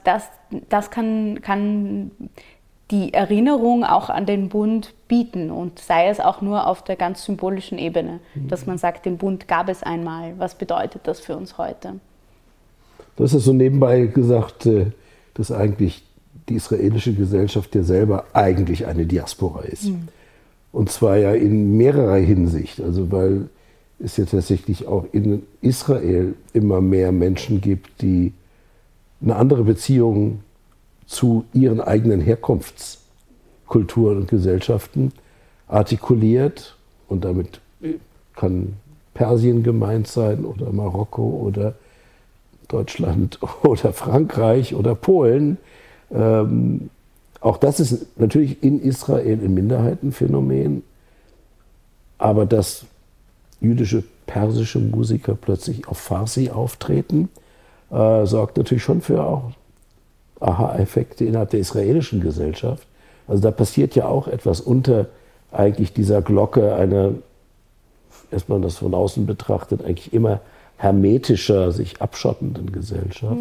kann die Erinnerung auch an den Bund bieten und sei es auch nur auf der ganz symbolischen Ebene, dass man sagt, den Bund gab es einmal. Was bedeutet das für uns heute? Du hast es so nebenbei gesagt, dass eigentlich die israelische Gesellschaft ja selber eigentlich eine Diaspora ist. Und zwar ja in mehrerer Hinsicht. Also weil es ja tatsächlich auch in Israel immer mehr Menschen gibt, die eine andere Beziehung zu ihren eigenen Herkunftskulturen und Gesellschaften artikuliert. Und damit kann Persien gemeint sein oder Marokko oder Deutschland oder Frankreich oder Polen. Auch das ist natürlich in Israel ein Minderheitenphänomen. Aber dass jüdische, persische Musiker plötzlich auf Farsi auftreten, sorgt natürlich schon für auch Aha-Effekte innerhalb der israelischen Gesellschaft. Also da passiert ja auch etwas unter eigentlich dieser Glocke einer, erstmal das von außen betrachtet, eigentlich immer hermetischer, sich abschottenden Gesellschaft.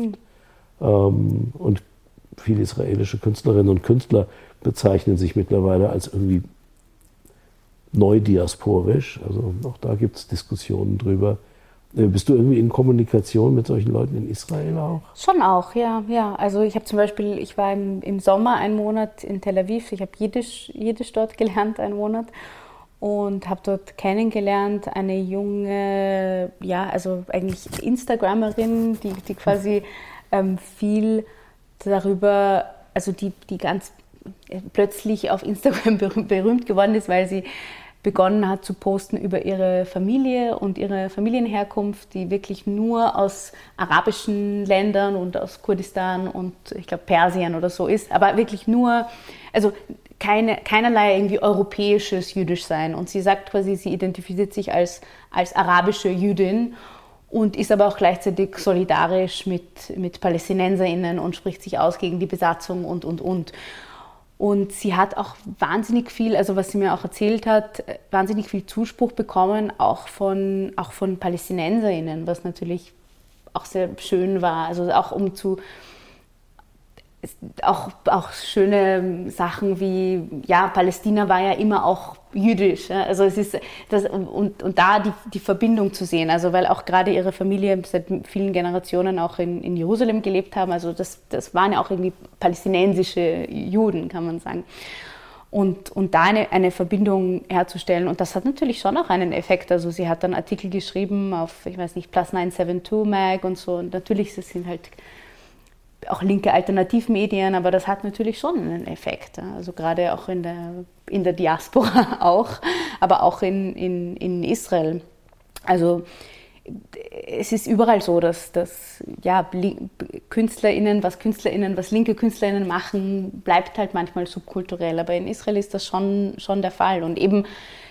Und viele israelische Künstlerinnen und Künstler bezeichnen sich mittlerweile als irgendwie neudiasporisch. Also auch da gibt es Diskussionen drüber. Bist du irgendwie in Kommunikation mit solchen Leuten in Israel auch? Schon auch, ja. Also ich habe zum Beispiel, ich war im Sommer einen Monat in Tel Aviv, ich habe Jiddisch dort gelernt, einen Monat, und habe dort kennengelernt eine junge, also eigentlich Instagramerin, die quasi viel darüber, also die ganz plötzlich auf Instagram berühmt geworden ist, weil sie begonnen hat zu posten über ihre Familie und ihre Familienherkunft, die wirklich nur aus arabischen Ländern und aus Kurdistan und ich glaube Persien oder so ist, aber wirklich nur, also keinerlei irgendwie europäisches Jüdischsein. Und sie sagt quasi, sie identifiziert sich als arabische Jüdin und ist aber auch gleichzeitig solidarisch mit PalästinenserInnen und spricht sich aus gegen die Besatzung und. Und sie hat auch wahnsinnig viel, also was sie mir auch erzählt hat, wahnsinnig viel Zuspruch bekommen, auch von PalästinenserInnen, was natürlich auch sehr schön war. Also auch auch schöne Sachen wie, ja, Palästina war ja immer auch jüdisch. Ja? Also es ist das, und da die Verbindung zu sehen, also weil auch gerade ihre Familie seit vielen Generationen auch in Jerusalem gelebt haben, also das waren ja auch irgendwie palästinensische Juden, kann man sagen. Und da eine Verbindung herzustellen. Und das hat natürlich schon auch einen Effekt. Also sie hat dann Artikel geschrieben auf, ich weiß nicht, Plus 972 Mag und so. Und natürlich, das sind halt auch linke Alternativmedien, aber das hat natürlich schon einen Effekt. Also gerade auch in der Diaspora auch, aber auch in Israel. Also es ist überall so, dass ja, KünstlerInnen, was linke KünstlerInnen machen, bleibt halt manchmal subkulturell. Aber in Israel ist das schon der Fall. Und eben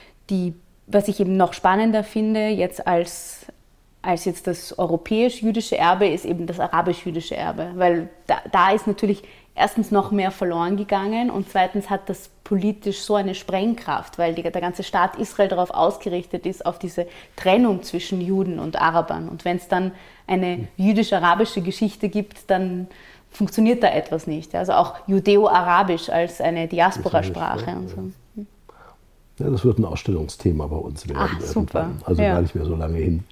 was ich eben noch spannender finde, jetzt als jetzt das europäisch-jüdische Erbe, ist eben das arabisch-jüdische Erbe. Weil da ist natürlich erstens noch mehr verloren gegangen und zweitens hat das politisch so eine Sprengkraft, weil der ganze Staat Israel darauf ausgerichtet ist, auf diese Trennung zwischen Juden und Arabern. Und wenn es dann eine jüdisch-arabische Geschichte gibt, dann funktioniert da etwas nicht. Also auch Judäo-Arabisch als eine Diasporasprache. Und so. Ja, das wird ein Ausstellungsthema bei uns werden. Ach, super. Also gar nicht mehr so lange hin.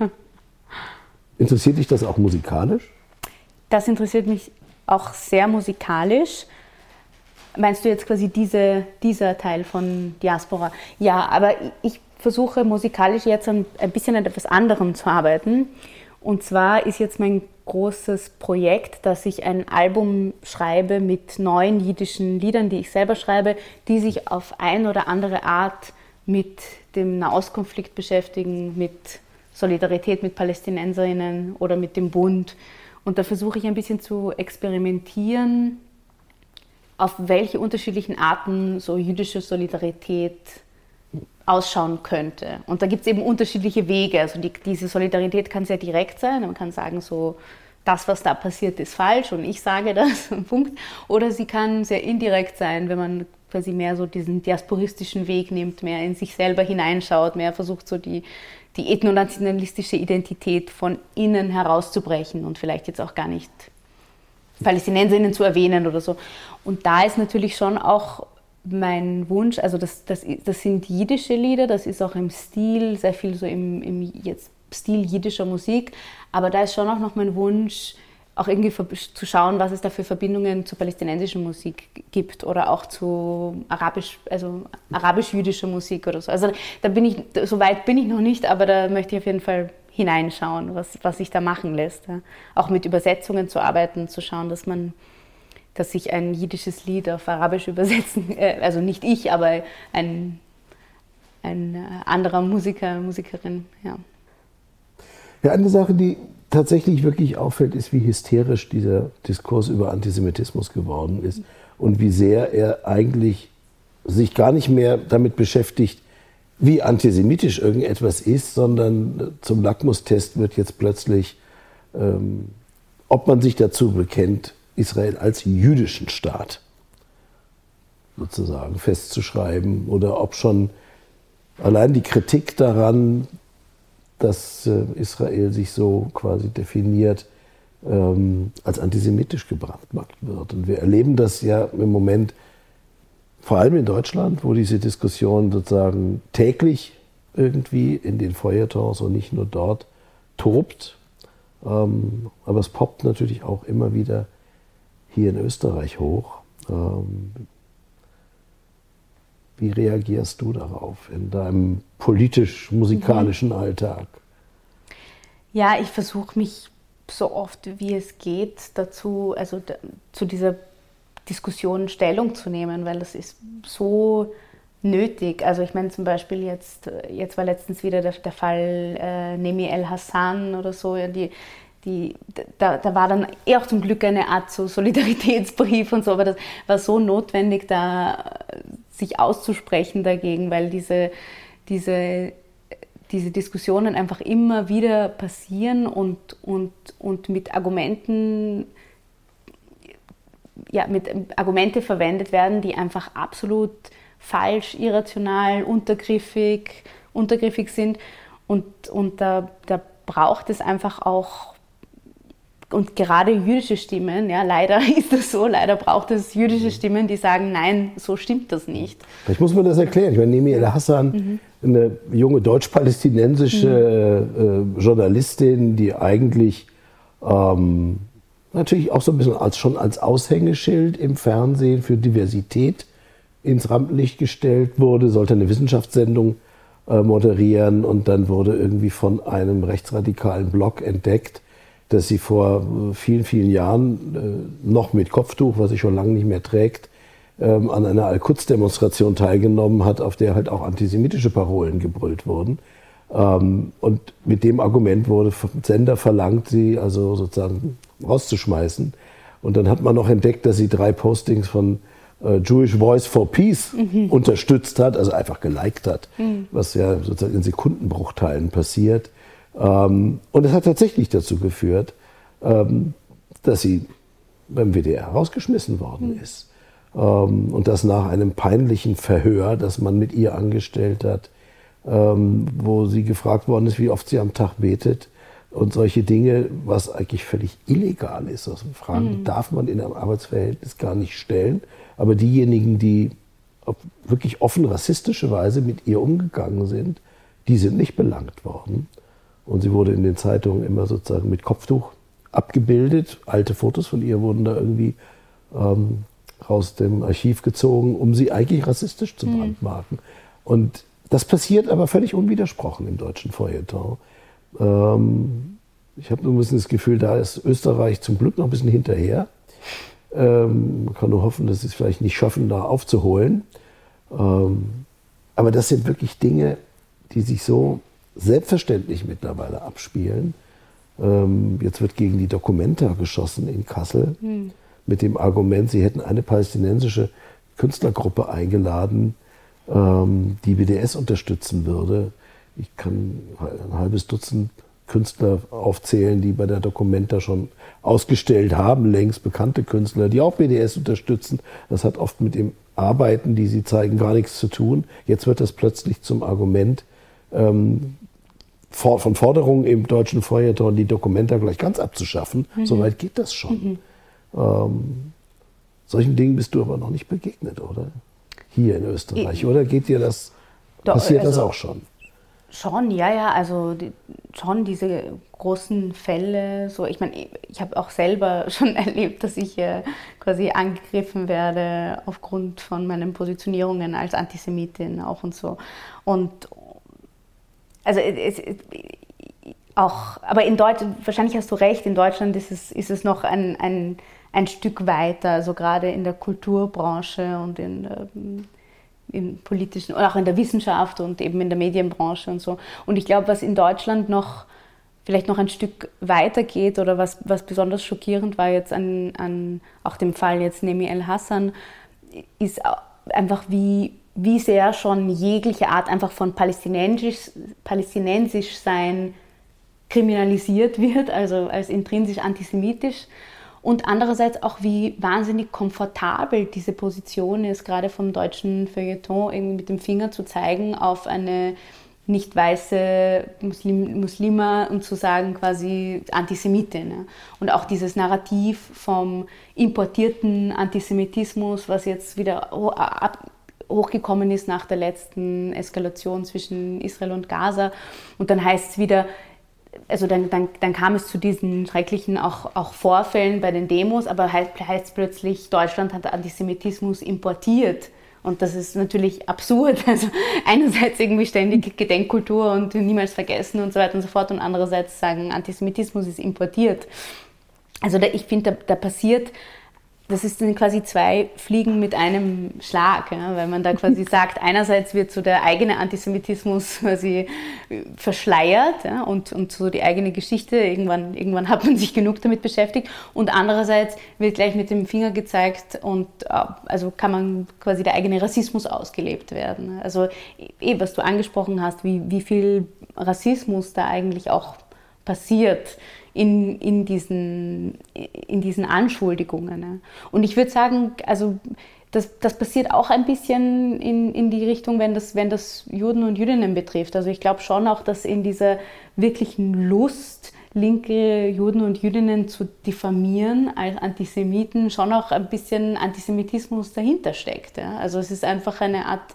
Interessiert dich das auch musikalisch? Das interessiert mich auch sehr musikalisch. Meinst du jetzt quasi dieser Teil von Diaspora? Ja, aber ich versuche musikalisch jetzt ein bisschen an etwas anderem zu arbeiten. Und zwar ist jetzt mein großes Projekt, dass ich ein Album schreibe mit neuen jiddischen Liedern, die ich selber schreibe, die sich auf eine oder andere Art mit dem Nahostkonflikt beschäftigen, mit Solidarität mit Palästinenserinnen oder mit dem Bund. Und da versuche ich ein bisschen zu experimentieren, auf welche unterschiedlichen Arten so jüdische Solidarität ausschauen könnte. Und da gibt es eben unterschiedliche Wege. Also diese Solidarität kann sehr direkt sein. Man kann sagen, so, das, was da passiert, ist falsch und ich sage das, Punkt. Oder sie kann sehr indirekt sein, wenn man quasi mehr so diesen diasporistischen Weg nimmt, mehr in sich selber hineinschaut, mehr versucht, so die ethnonationalistische Identität von innen herauszubrechen und vielleicht jetzt auch gar nicht PalästinenserInnen zu erwähnen oder so. Und da ist natürlich schon auch mein Wunsch, also das sind jiddische Lieder, das ist auch im Stil, sehr viel so im jetzt Stil jiddischer Musik, aber da ist schon auch noch mein Wunsch, auch irgendwie zu schauen, was es da für Verbindungen zur palästinensischen Musik gibt oder auch zu arabisch-jüdischer Musik oder so. Also so weit bin ich noch nicht, aber da möchte ich auf jeden Fall hineinschauen, was sich da machen lässt. Ja. Auch mit Übersetzungen zu arbeiten, zu schauen, dass sich ein jiddisches Lied auf Arabisch übersetzen, also nicht ich, aber ein anderer Musiker, Musikerin, ja. Ja, eine Sache, die tatsächlich wirklich auffällt, ist, wie hysterisch dieser Diskurs über Antisemitismus geworden ist und wie sehr er eigentlich sich gar nicht mehr damit beschäftigt, wie antisemitisch irgendetwas ist, sondern zum Lackmustest wird jetzt plötzlich, ob man sich dazu bekennt, Israel als jüdischen Staat sozusagen festzuschreiben oder ob schon allein die Kritik daran, dass Israel sich so quasi definiert, als antisemitisch gebrandmarkt wird. Und wir erleben das ja im Moment vor allem in Deutschland, wo diese Diskussion sozusagen täglich irgendwie in den Feuilletons und nicht nur dort tobt. Aber es poppt natürlich auch immer wieder hier in Österreich hoch. Wie reagierst du darauf in deinem politisch-musikalischen Alltag? Ja, ich versuche mich so oft wie es geht dazu, also zu dieser Diskussion Stellung zu nehmen, weil das ist so nötig. Also ich meine zum Beispiel jetzt war letztens wieder der Fall Nemi El-Hassan oder so, ja, da war dann auch zum Glück eine Art so Solidaritätsbrief und so, aber das war so notwendig, da sich auszusprechen dagegen, weil diese Diskussionen einfach immer wieder passieren und mit Argumente verwendet werden, die einfach absolut falsch, irrational, untergriffig sind und da braucht es einfach auch Und gerade jüdische Stimmen, ja, leider ist das so, leider braucht es jüdische Stimmen, die sagen, nein, so stimmt das nicht. Vielleicht muss man das erklären. Ich meine, Nemi El-Hassan, eine junge deutsch-palästinensische Journalistin, die eigentlich natürlich auch so ein bisschen schon als Aushängeschild im Fernsehen für Diversität ins Rampenlicht gestellt wurde, sollte eine Wissenschaftssendung moderieren und dann wurde irgendwie von einem rechtsradikalen Blog entdeckt, dass sie vor vielen, vielen Jahren noch mit Kopftuch, was sie schon lange nicht mehr trägt, an einer Al-Quds-Demonstration teilgenommen hat, auf der halt auch antisemitische Parolen gebrüllt wurden. Und mit dem Argument wurde vom Sender verlangt, sie also sozusagen rauszuschmeißen. Und dann hat man noch entdeckt, dass sie 3 Postings von Jewish Voice for Peace unterstützt hat, also einfach geliked hat, was ja sozusagen in Sekundenbruchteilen passiert. Und es hat tatsächlich dazu geführt, dass sie beim WDR rausgeschmissen worden ist. Und das nach einem peinlichen Verhör, das man mit ihr angestellt hat, wo sie gefragt worden ist, wie oft sie am Tag betet und solche Dinge, was eigentlich völlig illegal ist. Also Fragen darf man in einem Arbeitsverhältnis gar nicht stellen. Aber diejenigen, die auf wirklich offen rassistische Weise mit ihr umgegangen sind, die sind nicht belangt worden. Und sie wurde in den Zeitungen immer sozusagen mit Kopftuch abgebildet. Alte Fotos von ihr wurden da irgendwie aus dem Archiv gezogen, um sie eigentlich rassistisch zu brandmarken. Und das passiert aber völlig unwidersprochen im deutschen Feuilleton. Ich habe nur ein bisschen das Gefühl, da ist Österreich zum Glück noch ein bisschen hinterher. Man kann nur hoffen, dass sie es vielleicht nicht schaffen, da aufzuholen. Aber das sind wirklich Dinge, die sich so selbstverständlich mittlerweile abspielen. Jetzt wird gegen die Documenta geschossen in Kassel mit dem Argument, sie hätten eine palästinensische Künstlergruppe eingeladen, die BDS unterstützen würde. Ich kann ein halbes Dutzend Künstler aufzählen, die bei der Documenta schon ausgestellt haben, längst bekannte Künstler, die auch BDS unterstützen. Das hat oft mit dem Arbeiten, die sie zeigen, gar nichts zu tun. Jetzt wird das plötzlich zum Argument von Forderungen im deutschen Feuilleton, die Documenta gleich ganz abzuschaffen. Soweit geht das schon. Solchen Dingen bist du aber noch nicht begegnet, oder? Hier in Österreich. Oder geht dir das, passiert das auch schon? Schon, ja, also schon diese großen Fälle, so, ich meine, ich habe auch selber schon erlebt, dass ich quasi angegriffen werde aufgrund von meinen Positionierungen als Antisemitin auch und so. Und also auch, aber in Deutschland, wahrscheinlich hast du recht, in Deutschland ist es noch ein Stück weiter, also gerade in der Kulturbranche und im politischen oder auch in der Wissenschaft und eben in der Medienbranche und so. Und ich glaube, was in Deutschland vielleicht noch ein Stück weiter geht oder was besonders schockierend war jetzt an auch dem Fall jetzt Nemi El-Hassan, ist einfach wie sehr schon jegliche Art einfach von palästinensisch sein kriminalisiert wird, also als intrinsisch antisemitisch. Und andererseits auch, wie wahnsinnig komfortabel diese Position ist, gerade vom deutschen Feuilleton, irgendwie mit dem Finger zu zeigen auf eine nicht weiße Muslima und zu sagen quasi Antisemitin. Ne? Und auch dieses Narrativ vom importierten Antisemitismus, was jetzt wieder hochgekommen ist nach der letzten Eskalation zwischen Israel und Gaza. Und dann heißt es wieder, also dann kam es zu diesen schrecklichen auch Vorfällen bei den Demos, aber heißt plötzlich, Deutschland hat Antisemitismus importiert. Und das ist natürlich absurd. Also einerseits irgendwie ständig Gedenkkultur und niemals vergessen und so weiter und so fort und andererseits sagen, Antisemitismus ist importiert. Also ich finde, da passiert, das ist dann quasi 2 Fliegen mit einem Schlag, ja, weil man da quasi sagt, einerseits wird so der eigene Antisemitismus quasi verschleiert, ja, und so die eigene Geschichte, irgendwann hat man sich genug damit beschäftigt und andererseits wird gleich mit dem Finger gezeigt und also kann man quasi der eigene Rassismus ausgelebt werden. Also was du angesprochen hast, wie viel Rassismus da eigentlich auch passiert in diesen Anschuldigungen. Ne? Und ich würde sagen, also das passiert auch ein bisschen in die Richtung, wenn das Juden und Jüdinnen betrifft. Also ich glaube schon auch, dass in dieser wirklichen Lust, linke Juden und Jüdinnen zu diffamieren als Antisemiten, schon auch ein bisschen Antisemitismus dahinter steckt. Ja? Also es ist einfach eine Art,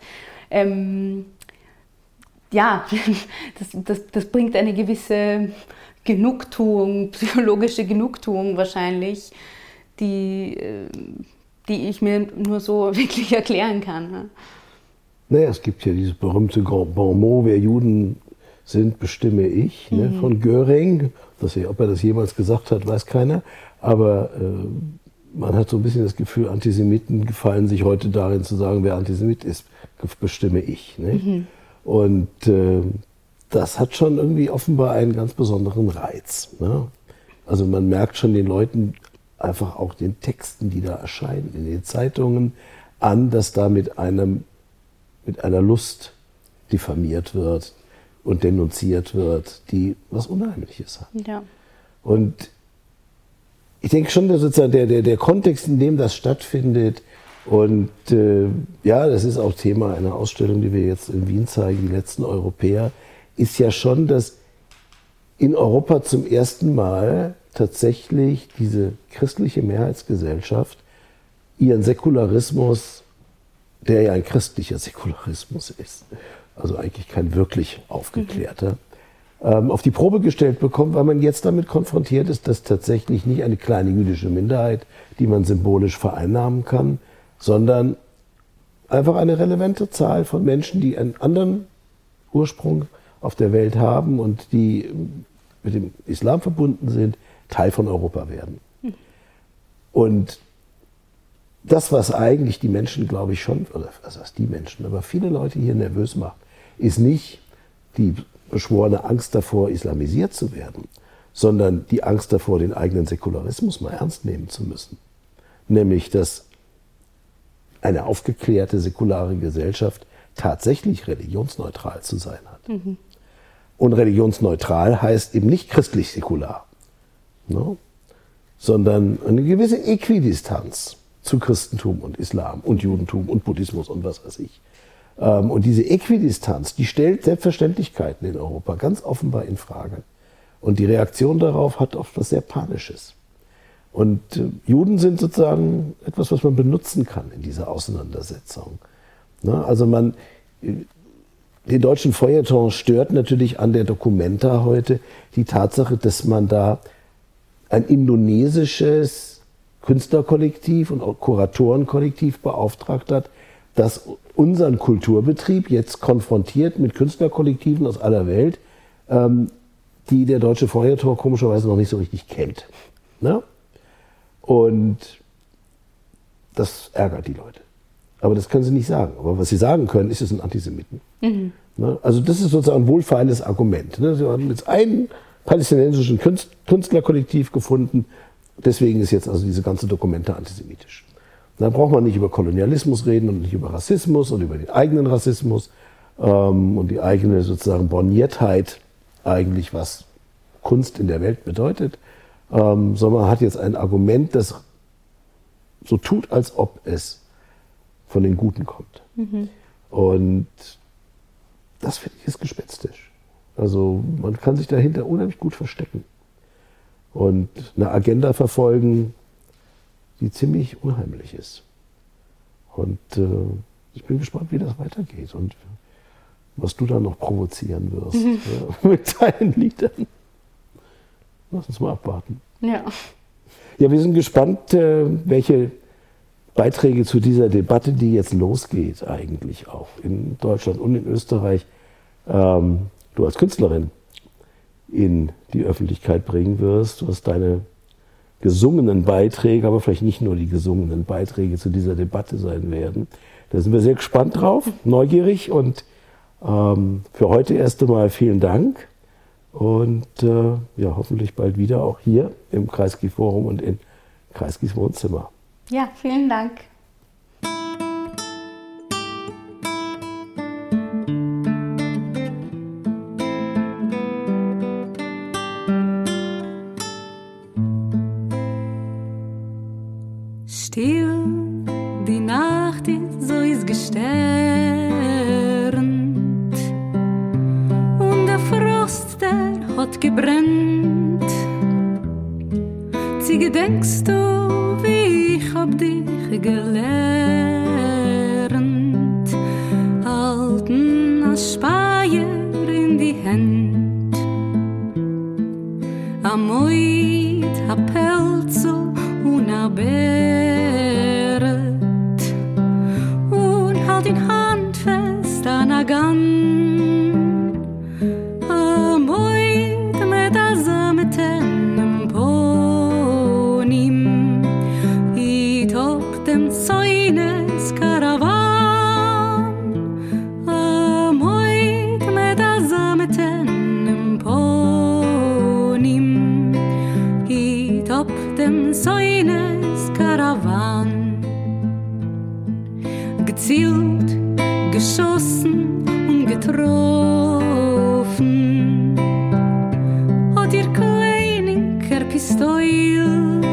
das bringt eine gewisse Genugtuung, psychologische Genugtuung wahrscheinlich, die ich mir nur so wirklich erklären kann. Ja? Naja, es gibt ja dieses berühmte Bon mot, wer Juden sind, bestimme ich, ne, von Göring. Ob er das jemals gesagt hat, weiß keiner. Aber man hat so ein bisschen das Gefühl, Antisemiten gefallen sich heute darin zu sagen, wer Antisemit ist, bestimme ich. Ne? Und das hat schon irgendwie offenbar einen ganz besonderen Reiz. Ne? Also man merkt schon den Leuten einfach auch den Texten, die da erscheinen in den Zeitungen, an, dass da mit einer Lust diffamiert wird und denunziert wird, die was Unheimliches hat. Ja. Und ich denke schon, dass sozusagen der Kontext, in dem das stattfindet, und das ist auch Thema einer Ausstellung, die wir jetzt in Wien zeigen, die letzten Europäer, ist ja schon, dass in Europa zum ersten Mal tatsächlich diese christliche Mehrheitsgesellschaft ihren Säkularismus, der ja ein christlicher Säkularismus ist, also eigentlich kein wirklich aufgeklärter, auf die Probe gestellt bekommt, weil man jetzt damit konfrontiert ist, dass tatsächlich nicht eine kleine jüdische Minderheit, die man symbolisch vereinnahmen kann, sondern einfach eine relevante Zahl von Menschen, die einen anderen Ursprung auf der Welt haben und die mit dem Islam verbunden sind, Teil von Europa werden. Und das, was eigentlich die Menschen, glaube ich schon, oder was heißt die Menschen, aber viele Leute hier nervös macht, ist nicht die beschworene Angst davor, islamisiert zu werden, sondern die Angst davor, den eigenen Säkularismus mal ernst nehmen zu müssen. Nämlich, dass eine aufgeklärte, säkulare Gesellschaft tatsächlich religionsneutral zu sein hat. Und religionsneutral heißt eben nicht christlich-säkular, ne? Sondern eine gewisse Äquidistanz zu Christentum und Islam und Judentum und Buddhismus und was weiß ich. Und diese Äquidistanz, die stellt Selbstverständlichkeiten in Europa ganz offenbar in Frage. Und die Reaktion darauf hat oft was sehr Panisches. Und Juden sind sozusagen etwas, was man benutzen kann in dieser Auseinandersetzung. Ne? Also den deutschen Feuilleton stört natürlich an der Documenta heute die Tatsache, dass man da ein indonesisches Künstlerkollektiv und auch Kuratorenkollektiv beauftragt hat, das unseren Kulturbetrieb jetzt konfrontiert mit Künstlerkollektiven aus aller Welt, die der deutsche Feuilleton komischerweise noch nicht so richtig kennt. Ne? Und das ärgert die Leute. Aber das können sie nicht sagen. Aber was sie sagen können, ist, es sind Antisemiten. Ne? Also das ist sozusagen ein wohlfeiles Argument. Ne? Sie haben jetzt einen palästinensischen Künstlerkollektiv gefunden, deswegen ist jetzt also diese ganze Dokumente antisemitisch. Da braucht man nicht über Kolonialismus reden und nicht über Rassismus und über den eigenen Rassismus und die eigene sozusagen Borniertheit eigentlich, was Kunst in der Welt bedeutet, sondern man hat jetzt ein Argument, das so tut, als ob es von den Guten kommt. Und das finde ich ist gespenstisch. Also man kann sich dahinter unheimlich gut verstecken und eine Agenda verfolgen, die ziemlich unheimlich ist. Und ich bin gespannt, wie das weitergeht und was du da noch provozieren wirst mit deinen Liedern. Lass uns mal abwarten. Ja. Ja, wir sind gespannt, welche Beiträge zu dieser Debatte, die jetzt losgeht, eigentlich auch in Deutschland und in Österreich, du als Künstlerin in die Öffentlichkeit bringen wirst. Du hast deine gesungenen Beiträge, aber vielleicht nicht nur die gesungenen Beiträge zu dieser Debatte sein werden. Da sind wir sehr gespannt drauf, neugierig und für heute erst einmal vielen Dank und hoffentlich bald wieder auch hier im Kreisky Forum und in Kreiskys Wohnzimmer. Ja, vielen Dank. Still, die Nacht ist so ist gesternt und der Frost, der hat gebrennt. Sie gedenkst du, wie ich hab dich gelernt, halten als Speier in die Hand, am Oid, a Pelzo und a Beret, und halt in Hand fest an a Gan, am Oid mit a Sameten Ponim, it op dem Zäunes Karawan, am Oid mit a Sameten Ponim, it op dem Zäunes Karawan. Gezielt, geschossen und getroffen, hat ihr kleiniger Pistol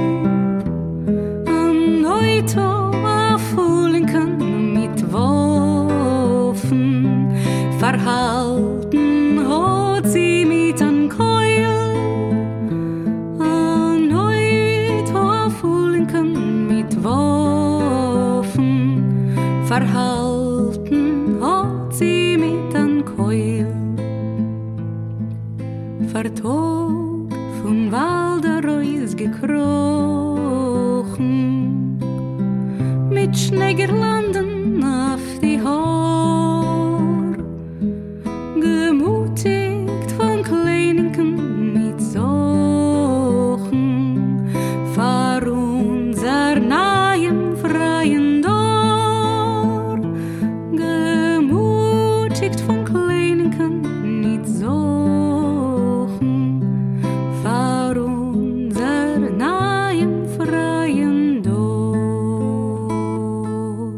an Auto aufholen mit Waffen, verhalten hat sie mit an Keul, an Auto aufholen mit Waffen, verhalten hat sie mit an Keul. Vertog von Waldereus gekrochen, mit Schneegerlanden auf die Haar, gemutigt von Kleininken mit Sochen, vor unser nahen freien Dor, gemutigt von Kleininken mit Sochen, vor unser nahen freien Dor.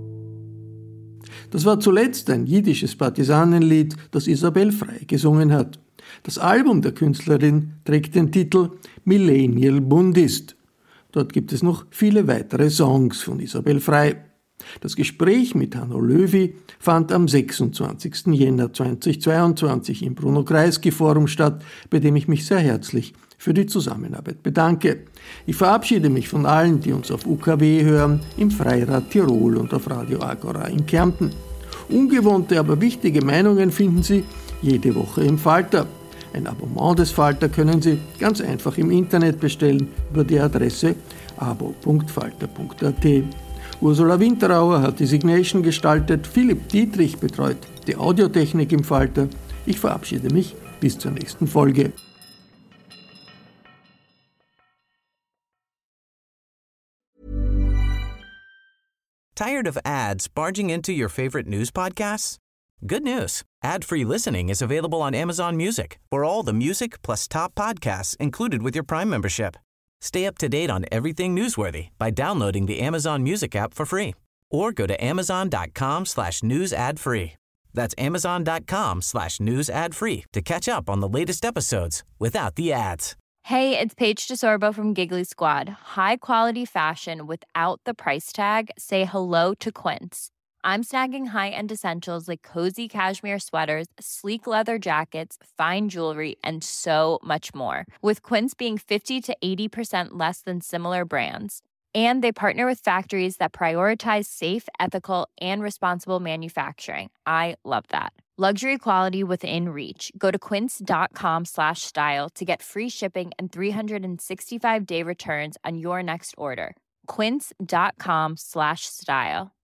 Das war zuletzt ein jiddisches Partisanenlied, das Isabel Frey gesungen hat. Das Album der Künstlerin trägt den Titel Millennial Bundist. Dort gibt es noch viele weitere Songs von Isabel Frey. Das Gespräch mit Hanno Löwy fand am 26. Jänner 2022 im Bruno Kreisky Forum statt, bei dem ich mich sehr herzlich für die Zusammenarbeit bedanke. Ich verabschiede mich von allen, die uns auf UKW hören, im Freirad Tirol und auf Radio Agora in Kärnten. Ungewohnte, aber wichtige Meinungen finden Sie jede Woche im Falter. Ein Abonnement des Falter können Sie ganz einfach im Internet bestellen über die Adresse abo.falter.at. Ursula Winterauer hat die Signation gestaltet, Philipp Dietrich betreut die Audiotechnik im Falter. Ich verabschiede mich bis zur nächsten Folge. Tired of ads barging into your favorite news podcasts? Good news. Ad-free listening is available on Amazon Music for all the music plus top podcasts included with your Prime membership. Stay up to date on everything newsworthy by downloading the Amazon Music app for free or go to amazon.com/news ad free. That's amazon.com/news ad free to catch up on the latest episodes without the ads. Hey, it's Paige DeSorbo from Giggly Squad. High quality fashion without the price tag. Say hello to Quince. I'm snagging high-end essentials like cozy cashmere sweaters, sleek leather jackets, fine jewelry, and so much more. With Quince being 50 to 80% less than similar brands. And they partner with factories that prioritize safe, ethical, and responsible manufacturing. I love that. Luxury quality within reach. Go to quince.com/style to get free shipping and 365-day returns on your next order. Quince.com/style.